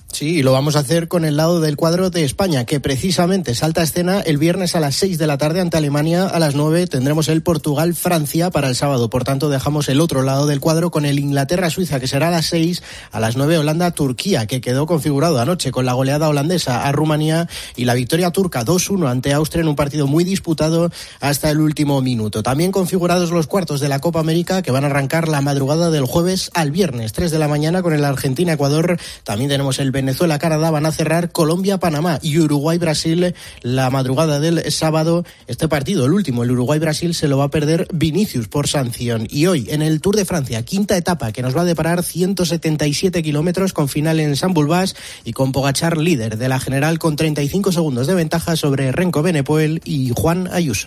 Sí, y lo vamos a hacer con el lado del cuadro de España, que precisamente salta a escena el viernes a las 6 de la tarde ante Alemania. A las 9 tendremos el Portugal-Francia para el sábado. Por tanto, dejamos el otro lado del cuadro con el Inglaterra-Suiza, que será a las 6. A las 9, Holanda-Turquía, que quedó configurado anoche con la goleada holandesa a Rumanía y la victoria turca 2-1 ante Austria en un partido muy disputado hasta el último minuto. También configurados los cuartos de la Copa América, que van a arrancar la madrugada del jueves al viernes, 3 de la mañana, con el Argentina-Ecuador. También tenemos el Venezuela-Canadá, van a cerrar Colombia-Panamá y Uruguay-Brasil la madrugada del sábado. Este partido, el último, el Uruguay-Brasil, se lo va a perder Vinicius por sanción. Y hoy, en el Tour de Francia, quinta etapa, que nos va a deparar 177 kilómetros con final en Saint-Bulbas y con Pogačar líder de la general con 35 segundos de ventaja sobre Renko Benepoel y Juan Ayuso.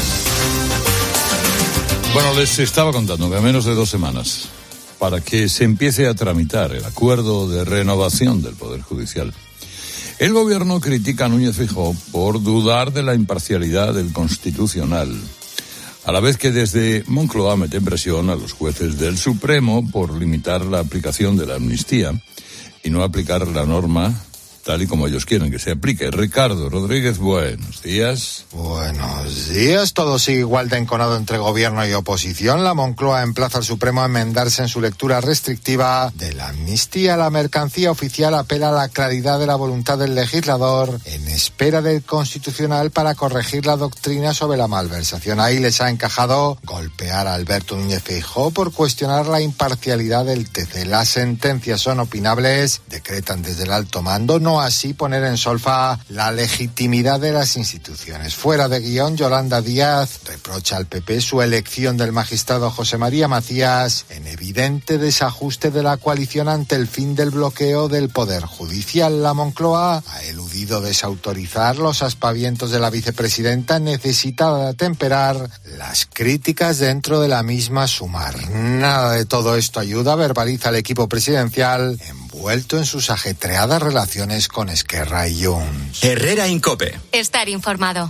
Bueno, les estaba contando que a menos de 2 semanas para que se empiece a tramitar el acuerdo de renovación del Poder Judicial, el Gobierno critica a Núñez Feijóo por dudar de la imparcialidad del Constitucional, a la vez que desde Moncloa meten presión a los jueces del Supremo por limitar la aplicación de la amnistía y no aplicar la norma tal y como ellos quieren que se aplique. Ricardo Rodríguez, buenos días. Buenos días. Todo sigue igual de enconado entre gobierno y oposición. La Moncloa emplaza al Supremo a enmendarse en su lectura restrictiva de la amnistía. La mercancía oficial apela a la claridad de la voluntad del legislador en espera del Constitucional para corregir la doctrina sobre la malversación. Ahí les ha encajado golpear a Alberto Núñez Feijóo por cuestionar la imparcialidad del TC. Las sentencias son opinables, decretan desde el alto mando, no así poner en solfa la legitimidad de las instituciones. Fuera de guión, Yolanda Díaz reprocha al PP su elección del magistrado José María Macías en evidente desajuste de la coalición ante el fin del bloqueo del Poder Judicial. La Moncloa ha eludido desautorizar los aspavientos de la vicepresidenta, necesitada de temperar las críticas dentro de la misma Sumar. Nada de todo esto ayuda, verbaliza el equipo presidencial envuelto en sus ajetreadas relaciones con Esquerra y Junts. Herrera en COPE. Estar informado.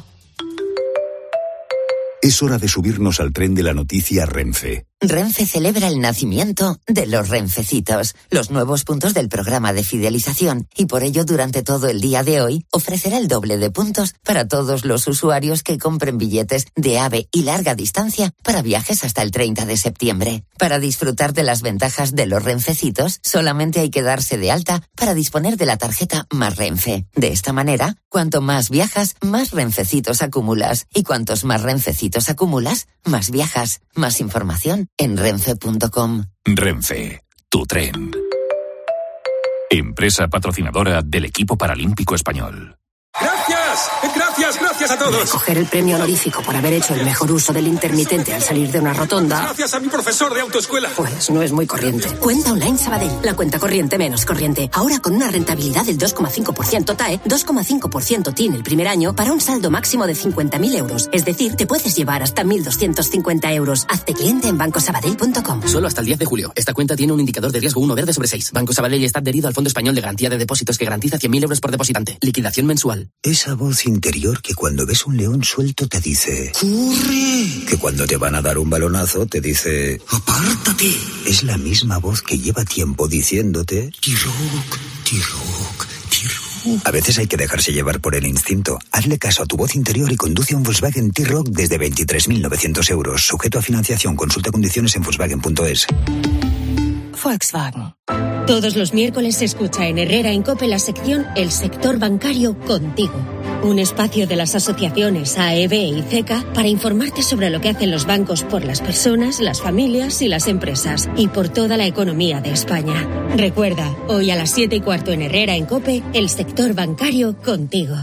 Es hora de subirnos al tren de la noticia Renfe. Renfe celebra el nacimiento de los Renfecitos, los nuevos puntos del programa de fidelización, y por ello durante todo el día de hoy ofrecerá el doble de puntos para todos los usuarios que compren billetes de AVE y larga distancia para viajes hasta el 30 de septiembre. Para disfrutar de las ventajas de los Renfecitos, solamente hay que darse de alta para disponer de la tarjeta Más Renfe. De esta manera, cuanto más viajas, más Renfecitos acumulas, y cuantos más Renfecitos acumulas, más viajas. Más información en renfe.com. Renfe, tu tren. Empresa patrocinadora del equipo paralímpico español. Gracias a todos. Coger el premio honorífico por haber hecho el mejor uso del intermitente al salir de una rotonda. Gracias a mi profesor de autoescuela. Pues no es muy corriente. Cuenta Online Sabadell, la cuenta corriente menos corriente. Ahora con una rentabilidad del 2,5% TAE, 2,5% TIN el primer año para un saldo máximo de 50.000 euros. Es decir, te puedes llevar hasta 1.250 euros. Hazte cliente en bancosabadell.com. Solo hasta el 10 de julio. Esta cuenta tiene un indicador de riesgo 1 verde sobre 6. Banco Sabadell está adherido al Fondo Español de Garantía de Depósitos que garantiza 100.000 euros por depositante. Liquidación mensual. Esa voz interior que cuando ves un león suelto te dice ¡corre! Que cuando te van a dar un balonazo te dice ¡apártate! Es la misma voz que lleva tiempo diciéndote T-Rock, T-Rock, T-Rock. A veces hay que dejarse llevar por el instinto. Hazle caso a tu voz interior y conduce un Volkswagen T-Rock desde 23.900 euros. Sujeto a financiación. Consulta condiciones en Volkswagen.es. Volkswagen. Todos los miércoles se escucha en Herrera en COPE la sección El sector bancario contigo. Un espacio de las asociaciones AEB y CECA para informarte sobre lo que hacen los bancos por las personas, las familias y las empresas, y por toda la economía de España. Recuerda, hoy a las 7:15 en Herrera en COPE, El sector bancario contigo.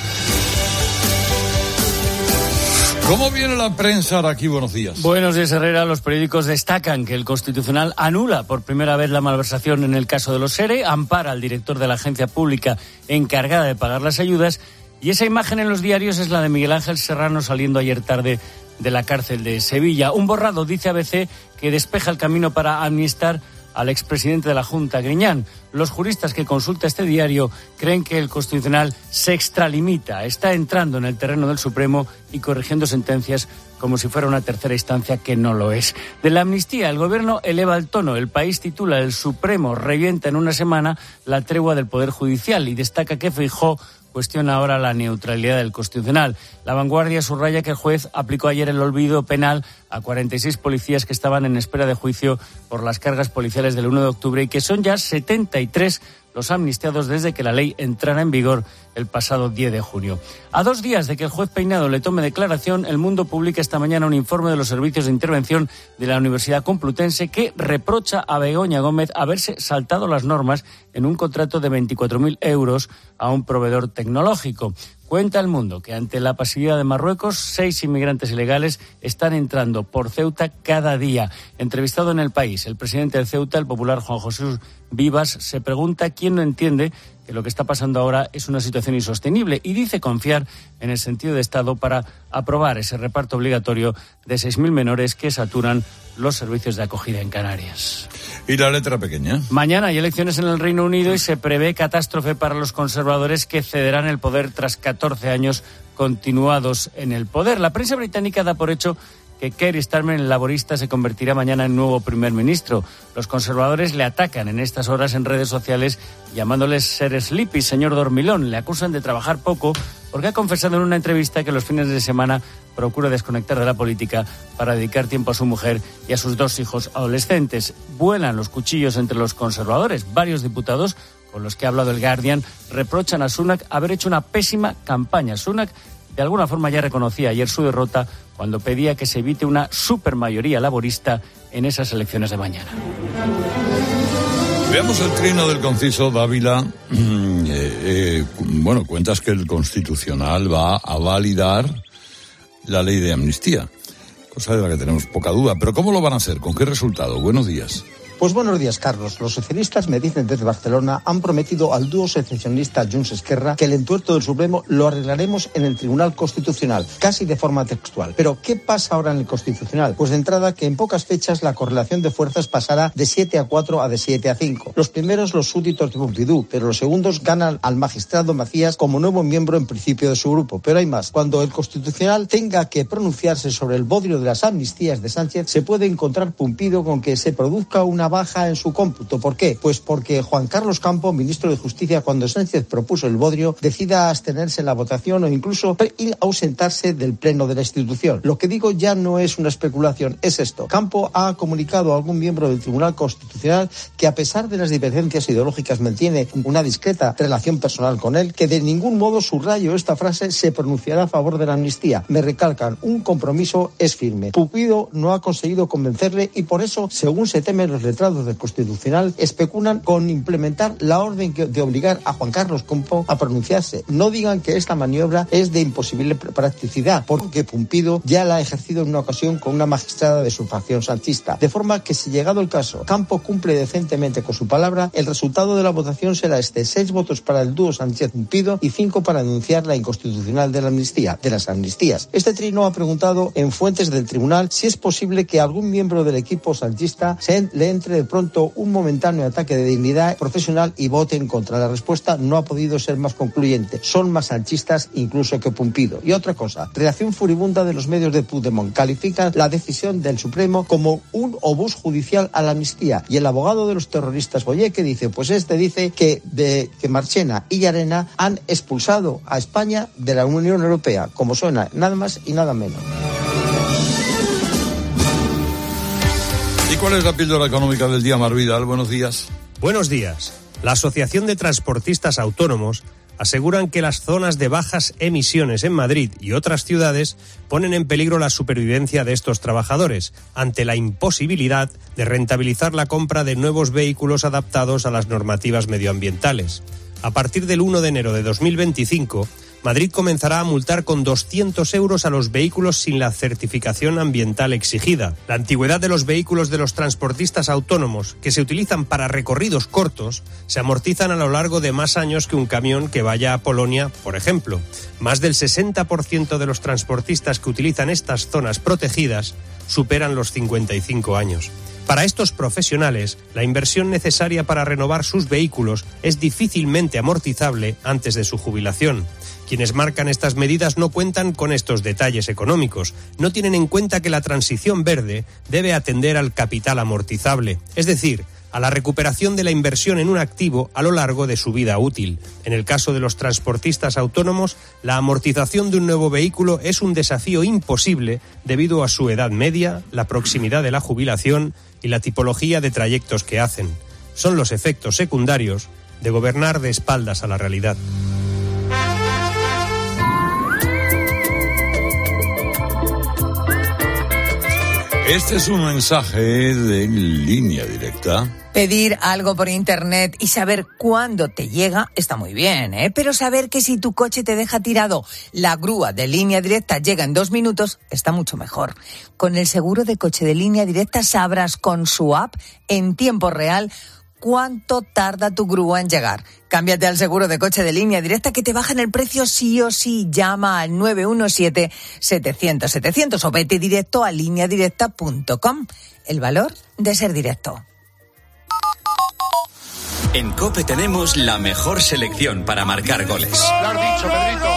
¿Cómo viene la prensa ahora aquí? Buenos días. Buenos días, Herrera. Los periódicos destacan que el Constitucional anula por primera vez la malversación en el caso de los SERE, ampara al director de la agencia pública encargada de pagar las ayudas, y esa imagen en los diarios es la de Miguel Ángel Serrano saliendo ayer tarde de la cárcel de Sevilla. Un borrado, dice ABC, que despeja el camino para amnistiar al expresidente de la Junta, Griñán. Los juristas que consulta este diario creen que el Constitucional se extralimita, está entrando en el terreno del Supremo y corrigiendo sentencias como si fuera una tercera instancia que no lo es. De la amnistía, el gobierno eleva el tono. El País titula: el Supremo revienta en una semana la tregua del Poder Judicial, y destaca que Feijóo cuestiona ahora la neutralidad del Constitucional. La Vanguardia subraya que el juez aplicó ayer el olvido penal a 46 policías que estaban en espera de juicio por las cargas policiales del 1 de octubre y que son ya 73 los amnistiados desde que la ley entrara en vigor el pasado 10 de junio. A 2 días de que el juez Peinado le tome declaración, El Mundo publica esta mañana un informe de los servicios de intervención de la Universidad Complutense que reprocha a Begoña Gómez haberse saltado las normas en un contrato de 24.000 euros a un proveedor tecnológico. Cuenta El Mundo que ante la pasividad de Marruecos, 6 inmigrantes ilegales están entrando por Ceuta cada día. Entrevistado en El País, el presidente de Ceuta, el popular Juan José Vivas, se pregunta quién no entiende que lo que está pasando ahora es una situación insostenible y dice confiar en el sentido de Estado para aprobar ese reparto obligatorio de 6.000 menores que saturan los servicios de acogida en Canarias. ¿Y la letra pequeña? Mañana hay elecciones en el Reino Unido y se prevé catástrofe para los conservadores que cederán el poder tras 14 años continuados en el poder. La prensa británica da por hecho que Keir Starmer, el laborista, se convertirá mañana en nuevo primer ministro. Los conservadores le atacan en estas horas en redes sociales llamándoles ser sleepy, señor dormilón. Le acusan de trabajar poco porque ha confesado en una entrevista que los fines de semana procura desconectar de la política para dedicar tiempo a su mujer y a sus 2 hijos adolescentes. Vuelan los cuchillos entre los conservadores. Varios diputados con los que ha hablado el Guardian reprochan a Sunak haber hecho una pésima campaña. Sunak de alguna forma ya reconocía ayer su derrota cuando pedía que se evite una supermayoría laborista en esas elecciones de mañana. Veamos el trino del conciso Dávila. Cuentas que el Constitucional va a validar la ley de amnistía, cosa de la que tenemos poca duda. Pero ¿cómo lo van a hacer? ¿Con qué resultado? Buenos días. Pues buenos días, Carlos. Los socialistas, me dicen desde Barcelona, han prometido al dúo secesionista Junts-Esquerra que el entuerto del Supremo lo arreglaremos en el Tribunal Constitucional, casi de forma textual. Pero, ¿qué pasa ahora en el Constitucional? Pues de entrada que en pocas fechas la correlación de fuerzas pasará de 7-4 a de 7-5. Los primeros los súbditos de Pompidou, pero los segundos ganan al magistrado Macías como nuevo miembro en principio de su grupo. Pero hay más. Cuando el Constitucional tenga que pronunciarse sobre el bodrio de las amnistías de Sánchez, se puede encontrar Pumpido con que se produzca una baja en su cómputo. ¿Por qué? Pues porque Juan Carlos Campo, ministro de Justicia, cuando Sánchez propuso el bodrio, decida abstenerse en la votación o incluso ausentarse del pleno de la institución. Lo que digo ya no es una especulación, es esto. Campo ha comunicado a algún miembro del Tribunal Constitucional que, a pesar de las divergencias ideológicas, mantiene una discreta relación personal con él, que de ningún modo, subrayo esta frase, se pronunciará a favor de la amnistía. Me recalcan, un compromiso es firme. Pumpido no ha conseguido convencerle y por eso, según se temen los letrados del Constitucional, especulan con implementar la orden de obligar a Juan Carlos Campo a pronunciarse. No digan que esta maniobra es de imposible practicidad, porque Pumpido ya la ha ejercido en una ocasión con una magistrada de su facción sanchista. De forma que, si llegado el caso, Campo cumple decentemente con su palabra, el resultado de la votación será 6 votos para el dúo Sánchez-Pumpido y 5 para denunciar la inconstitucional de la amnistía, de las amnistías. Este trino ha preguntado en fuentes del tribunal si es posible que algún miembro del equipo sanchista le entre de pronto un momentáneo ataque de dignidad profesional y vote en contra. La respuesta no ha podido ser más concluyente. Son más sanchistas incluso que Pumpido. Y otra cosa, reacción furibunda de los medios de Puigdemont. Califican la decisión del Supremo como un obús judicial a la amnistía. Y el abogado de los terroristas, Boyeque, dice que Marchena y Llarena han expulsado a España de la Unión Europea. Como suena, nada más y nada menos. ¿Y cuál es la píldora económica del día, Mar Vidal? Buenos días. Buenos días. La Asociación de Transportistas Autónomos aseguran que las zonas de bajas emisiones en Madrid y otras ciudades ponen en peligro la supervivencia de estos trabajadores ante la imposibilidad de rentabilizar la compra de nuevos vehículos adaptados a las normativas medioambientales. A partir del 1 de enero de 2025, Madrid comenzará a multar con 200 euros a los vehículos sin la certificación ambiental exigida. La antigüedad de los vehículos de los transportistas autónomos, que se utilizan para recorridos cortos, se amortizan a lo largo de más años que un camión que vaya a Polonia, por ejemplo. Más del 60% de los transportistas que utilizan estas zonas protegidas superan los 55 años. Para estos profesionales, la inversión necesaria para renovar sus vehículos es difícilmente amortizable antes de su jubilación. Quienes marcan estas medidas no cuentan con estos detalles económicos. No tienen en cuenta que la transición verde debe atender al capital amortizable, es decir, a la recuperación de la inversión en un activo a lo largo de su vida útil. En el caso de los transportistas autónomos, la amortización de un nuevo vehículo es un desafío imposible debido a su edad media, la proximidad de la jubilación y la tipología de trayectos que hacen. Son los efectos secundarios de gobernar de espaldas a la realidad. Este es un mensaje de Línea Directa. Pedir algo por internet y saber cuándo te llega está muy bien, ¿eh? Pero saber que si tu coche te deja tirado, la grúa de Línea Directa llega en 2 minutos está mucho mejor. Con el seguro de coche de Línea Directa sabrás con su app en tiempo real cuánto tarda tu grúa en llegar. Cámbiate al seguro de coche de Línea Directa que te bajan el precio sí o sí. Llama al 917-700-700 o vete directo a lineadirecta.com. El valor de ser directo. En COPE tenemos la mejor selección para marcar goles. Lo has dicho, Pedrito.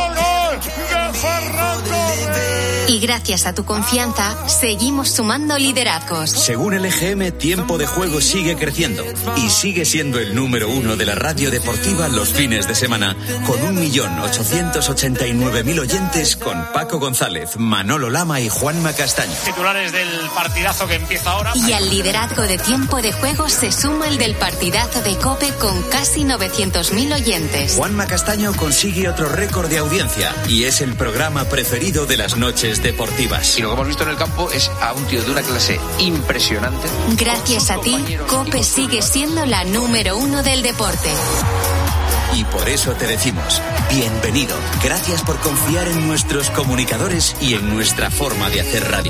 Y gracias a tu confianza, seguimos sumando liderazgos. Según el EGM, Tiempo de Juego sigue creciendo y sigue siendo el número 1 de la radio deportiva los fines de semana, con 1.889.000 oyentes, con Paco González, Manolo Lama y Juanma Castaño. Titulares del partidazo que empieza ahora. Y al liderazgo de Tiempo de Juego se suma el del partidazo de COPE con casi 900.000 oyentes. Juanma Castaño consigue otro récord de audiencia y es el programa preferido de las noches deportivas. Y lo que hemos visto en el campo es a un tío de una clase impresionante. Gracias a ti, COPE sigue siendo la número 1 del deporte. Y por eso te decimos, bienvenido. Gracias por confiar en nuestros comunicadores y en nuestra forma de hacer radio.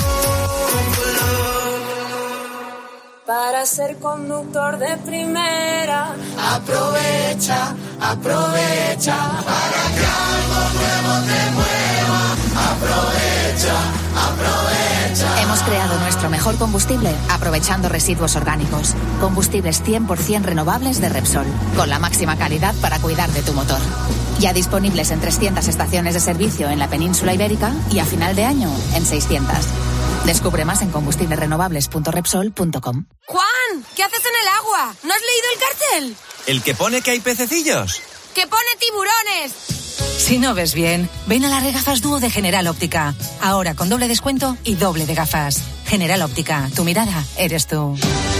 Para ser conductor de primera, aprovecha, aprovecha, para que algo nuevo te mueva, aprovecha, aprovecha. Hemos creado nuestro mejor combustible aprovechando residuos orgánicos. Combustibles 100% renovables de Repsol, con la máxima calidad para cuidar de tu motor. Ya disponibles en 300 estaciones de servicio en la península ibérica y a final de año en 600. Descubre más en combustiblesrenovables.repsol.com. Juan, ¿qué haces en el agua? ¿No has leído el cartel? ¿El que pone que hay pececillos? ¡Que pone tiburones! Si no ves bien, ven a las regafas Dúo de General Óptica. Ahora con doble descuento y doble de gafas. General Óptica, tu mirada eres tú.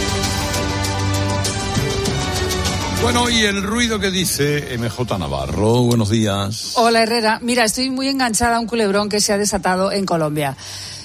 Bueno, y el ruido que dice MJ Navarro. Buenos días. Hola, Herrera. Mira, estoy muy enganchada a un culebrón que se ha desatado en Colombia.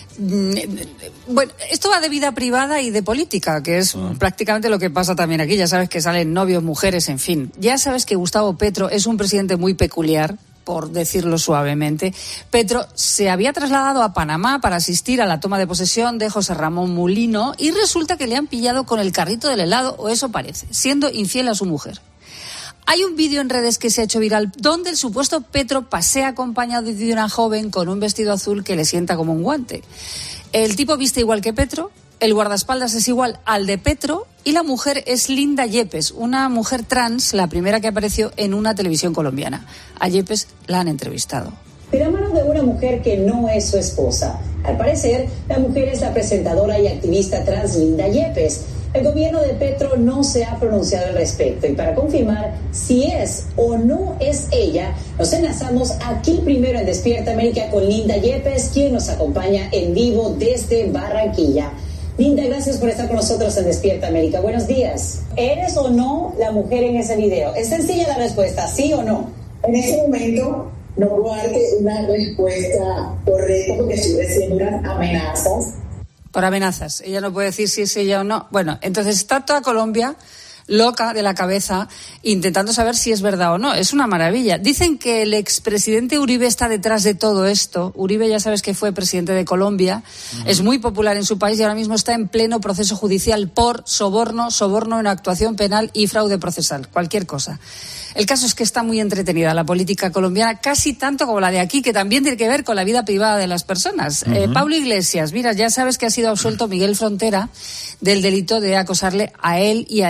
Bueno, esto va de vida privada y de política, que es prácticamente lo que pasa también aquí. Ya sabes que salen novios, mujeres, en fin. Ya sabes que Gustavo Petro es un presidente muy peculiar, por decirlo suavemente. Petro se había trasladado a Panamá para asistir a la toma de posesión de José Ramón Mulino y resulta que le han pillado con el carrito del helado, o eso parece, siendo infiel a su mujer. Hay un vídeo en redes que se ha hecho viral donde el supuesto Petro pasea acompañado de una joven con un vestido azul que le sienta como un guante. El tipo viste igual que Petro, el guardaespaldas es igual al de Petro y la mujer es Linda Yepes, una mujer trans, la primera que apareció en una televisión colombiana. A Yepes la han entrevistado. De la mano de una mujer que no es su esposa. Al parecer, la mujer es la presentadora y activista trans Linda Yepes. El gobierno de Petro no se ha pronunciado al respecto y para confirmar si es o no es ella, nos enlazamos aquí primero en Despierta América con Linda Yepes, quien nos acompaña en vivo desde Barranquilla. Linda, gracias por estar con nosotros en Despierta América. Buenos días. ¿Eres o no la mujer en ese video? Es sencilla la respuesta, ¿sí o no? En este momento no puedo darte una respuesta correcta porque estoy recibiendo unas amenazas. Por amenazas. Ella no puede decir si es ella o no. Bueno, entonces está toda Colombia loca de la cabeza intentando saber si es verdad o no. Es una maravilla. Dicen que el expresidente Uribe está detrás de todo esto. Uribe, ya sabes que fue presidente de Colombia. Es muy popular en su país y ahora mismo está en pleno proceso judicial por soborno en actuación penal y fraude procesal. Cualquier cosa. El caso es que está muy entretenida la política colombiana, casi tanto como la de aquí, que también tiene que ver con la vida privada de las personas. Pablo Iglesias, mira, ya sabes que ha sido absuelto Miguel Frontera del delito de acosarle a él y a Irene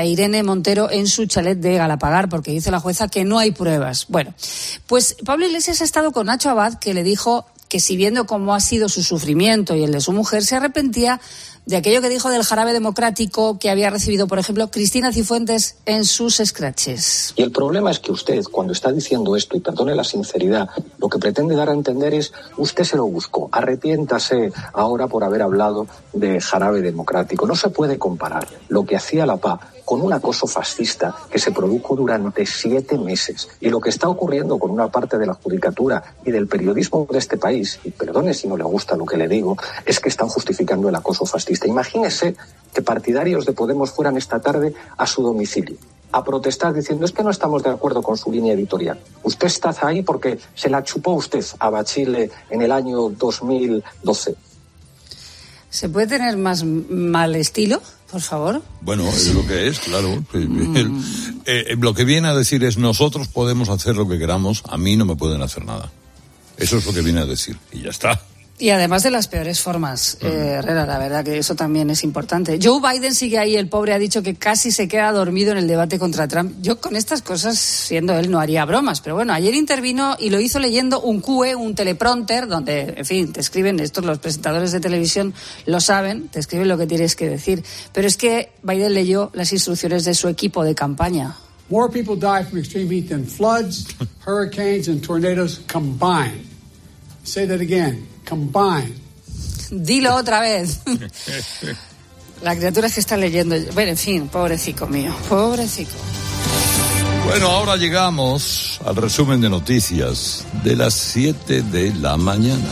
Montero en su chalet de Galapagar, porque dice la jueza que no hay pruebas. Bueno, pues Pablo Iglesias ha estado con Nacho Abad, que le dijo que si viendo cómo ha sido su sufrimiento y el de su mujer, se arrepentía de aquello que dijo del jarabe democrático que había recibido, por ejemplo, Cristina Cifuentes en sus scratches. Y el problema es que usted, cuando está diciendo esto, y perdone la sinceridad, lo que pretende dar a entender es, usted se lo buscó, arrepiéntase ahora por haber hablado de jarabe democrático. No se puede comparar lo que hacía la PA con un acoso fascista que se produjo durante 7 meses. Y lo que está ocurriendo con una parte de la judicatura y del periodismo de este país, y perdone si no le gusta lo que le digo, es que están justificando el acoso fascista. Imagínese que partidarios de Podemos fueran esta tarde a su domicilio a protestar diciendo es que no estamos de acuerdo con su línea editorial. Usted está ahí porque se la chupó usted a Bachile en el año 2012. ¿Se puede tener más mal estilo, por favor? Bueno, es lo que es, claro. Lo que viene a decir es nosotros podemos hacer lo que queramos, a mí no me pueden hacer nada. Eso es lo que viene a decir, y ya está. Y además de las peores formas, Herrera, la verdad que eso también es importante. Joe Biden sigue ahí, el pobre ha dicho que casi se queda dormido en el debate contra Trump. Yo con estas cosas, siendo él, no haría bromas, pero bueno, ayer intervino y lo hizo leyendo un QE, un teleprompter, donde, en fin, te escriben, estos los presentadores de televisión lo saben, te escriben lo que tienes que decir. Pero es que Biden leyó las instrucciones de su equipo de campaña. More people die from extreme heat than floods, hurricanes and tornadoes combined. Say that again. Combined. Dilo otra vez. La criatura es que está leyendo. Bueno, en fin, pobrecico mío, pobrecico. Bueno, ahora llegamos al resumen de noticias de las 7 de la mañana.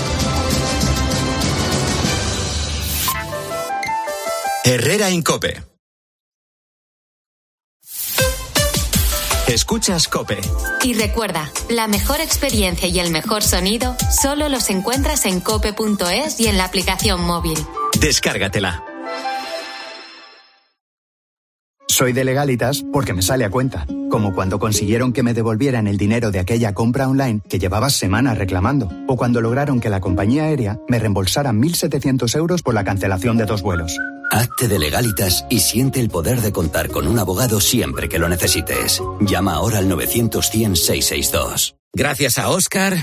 Herrera en COPE. Escuchas COPE. Y recuerda, la mejor experiencia y el mejor sonido solo los encuentras en cope.es y en la aplicación móvil. Descárgatela. Soy de Legalitas porque me sale a cuenta. Como cuando consiguieron que me devolvieran el dinero de aquella compra online que llevaba semanas reclamando. O cuando lograron que la compañía aérea me reembolsara 1.700 euros por la cancelación de 2 vuelos. Hazte de Legalitas y siente el poder de contar con un abogado siempre que lo necesites. Llama ahora al 900-100-662. Gracias a Óscar.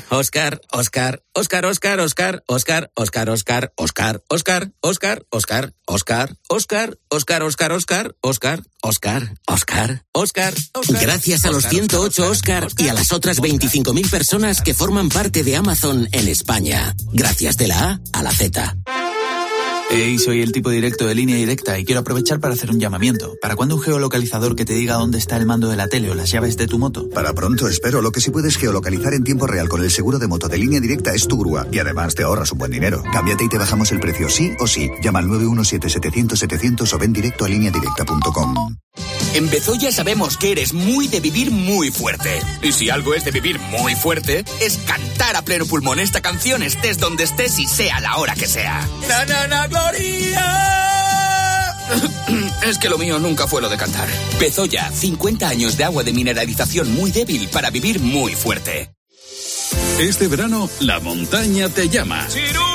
Gracias a los 108 Óscar y a las otras 25.000 personas que forman parte de Amazon en España. Gracias de la A a la Z. Hey, soy el tipo directo de Línea Directa y quiero aprovechar para hacer un llamamiento. ¿Para cuándo un geolocalizador que te diga dónde está el mando de la tele o las llaves de tu moto? Para pronto, espero. Lo que sí puedes geolocalizar en tiempo real con el seguro de moto de Línea Directa es tu grúa. Y además te ahorras un buen dinero. Cámbiate y te bajamos el precio sí o sí. Llama al 917-700-700 o ven directo a lineadirecta.com. En Bezoya sabemos que eres muy de vivir muy fuerte. Y si algo es de vivir muy fuerte, es cantar a pleno pulmón esta canción estés donde estés y sea la hora que sea. ¡Na, na, na, Gloria! Es que lo mío nunca fue lo de cantar. Bezoya, 50 años de agua de mineralización muy débil para vivir muy fuerte. Este verano, la montaña te llama.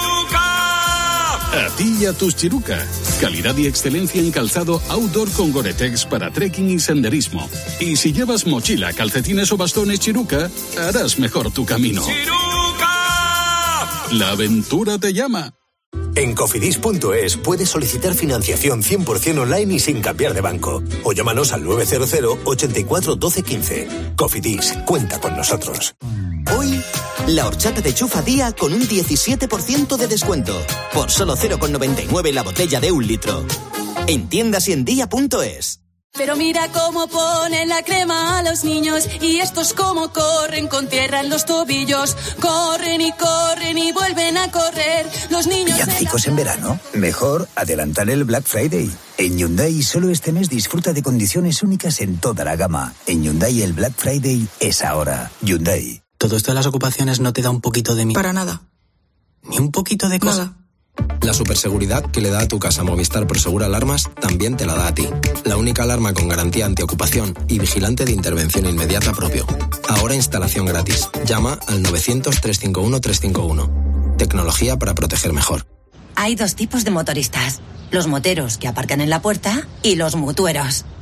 A ti y a tus Chiruca. Calidad y excelencia en calzado outdoor con Gore-Tex para trekking y senderismo. Y si llevas mochila, calcetines o bastones Chiruca, harás mejor tu camino. ¡Chiruca! La aventura te llama. En Cofidis.es puedes solicitar financiación 100% online y sin cambiar de banco. O llámanos al 900 84 12 15. Cofidis, cuenta con nosotros. Hoy, la horchata de Chufa Día con un 17% de descuento. Por solo 0,99 la botella de 1 litro. En tiendas y en día.es. Pero mira cómo ponen la crema a los niños y estos cómo corren con tierra en los tobillos. Corren y vuelven a correr. Los niños... ¿Villancicos en verano? Mejor adelantar el Black Friday. En Hyundai solo este mes disfruta de condiciones únicas en toda la gama. En Hyundai el Black Friday es ahora. Hyundai. ¿Todo esto de las ocupaciones no te da un poquito de miedo? Para nada. ¿Ni un poquito de cosa? Nada. La superseguridad que le da a tu casa Movistar Prosegur Alarmas también te la da a ti. La única alarma con garantía antiocupación y vigilante de intervención inmediata propio. Ahora instalación gratis. Llama al 900-351-351. Tecnología para proteger mejor. Hay 2 tipos de motoristas. Los moteros que aparcan en la puerta y los mutueros.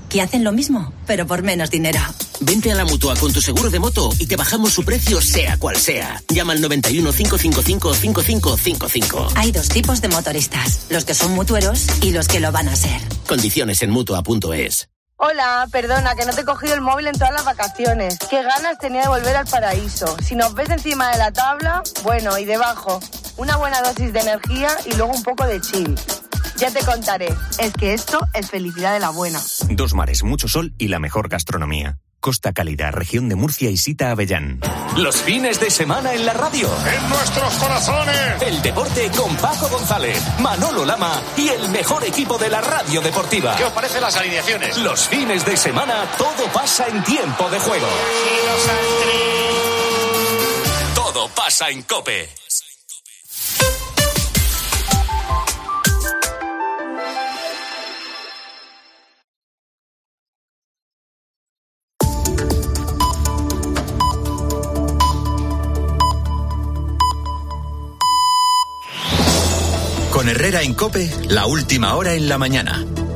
que hacen lo mismo, pero por menos dinero. Vente a la Mutua con tu seguro de moto y te bajamos su precio sea cual sea. Llama al 91 555 5555. Hay dos tipos de motoristas, los que son mutueros y los que lo van a ser. Condiciones en Mutua.es. Hola, perdona, que no te he cogido el móvil en todas las vacaciones. Qué ganas tenía de volver al paraíso. Si nos ves encima de la tabla, bueno, y debajo, una buena dosis de energía y luego un poco de chill. Ya te contaré, es que esto es felicidad de la buena. Dos mares, mucho sol y la mejor gastronomía. Costa Cálida, región de Murcia y Sita Avellán. Los fines de semana en la radio. ¡En nuestros corazones! El deporte con Paco González, Manolo Lama y el mejor equipo de la radio deportiva. ¿Qué os parecen las alineaciones? Los fines de semana todo pasa en tiempo de juego. Todo pasa en COPE. Con Herrera en COPE, la última hora en la mañana.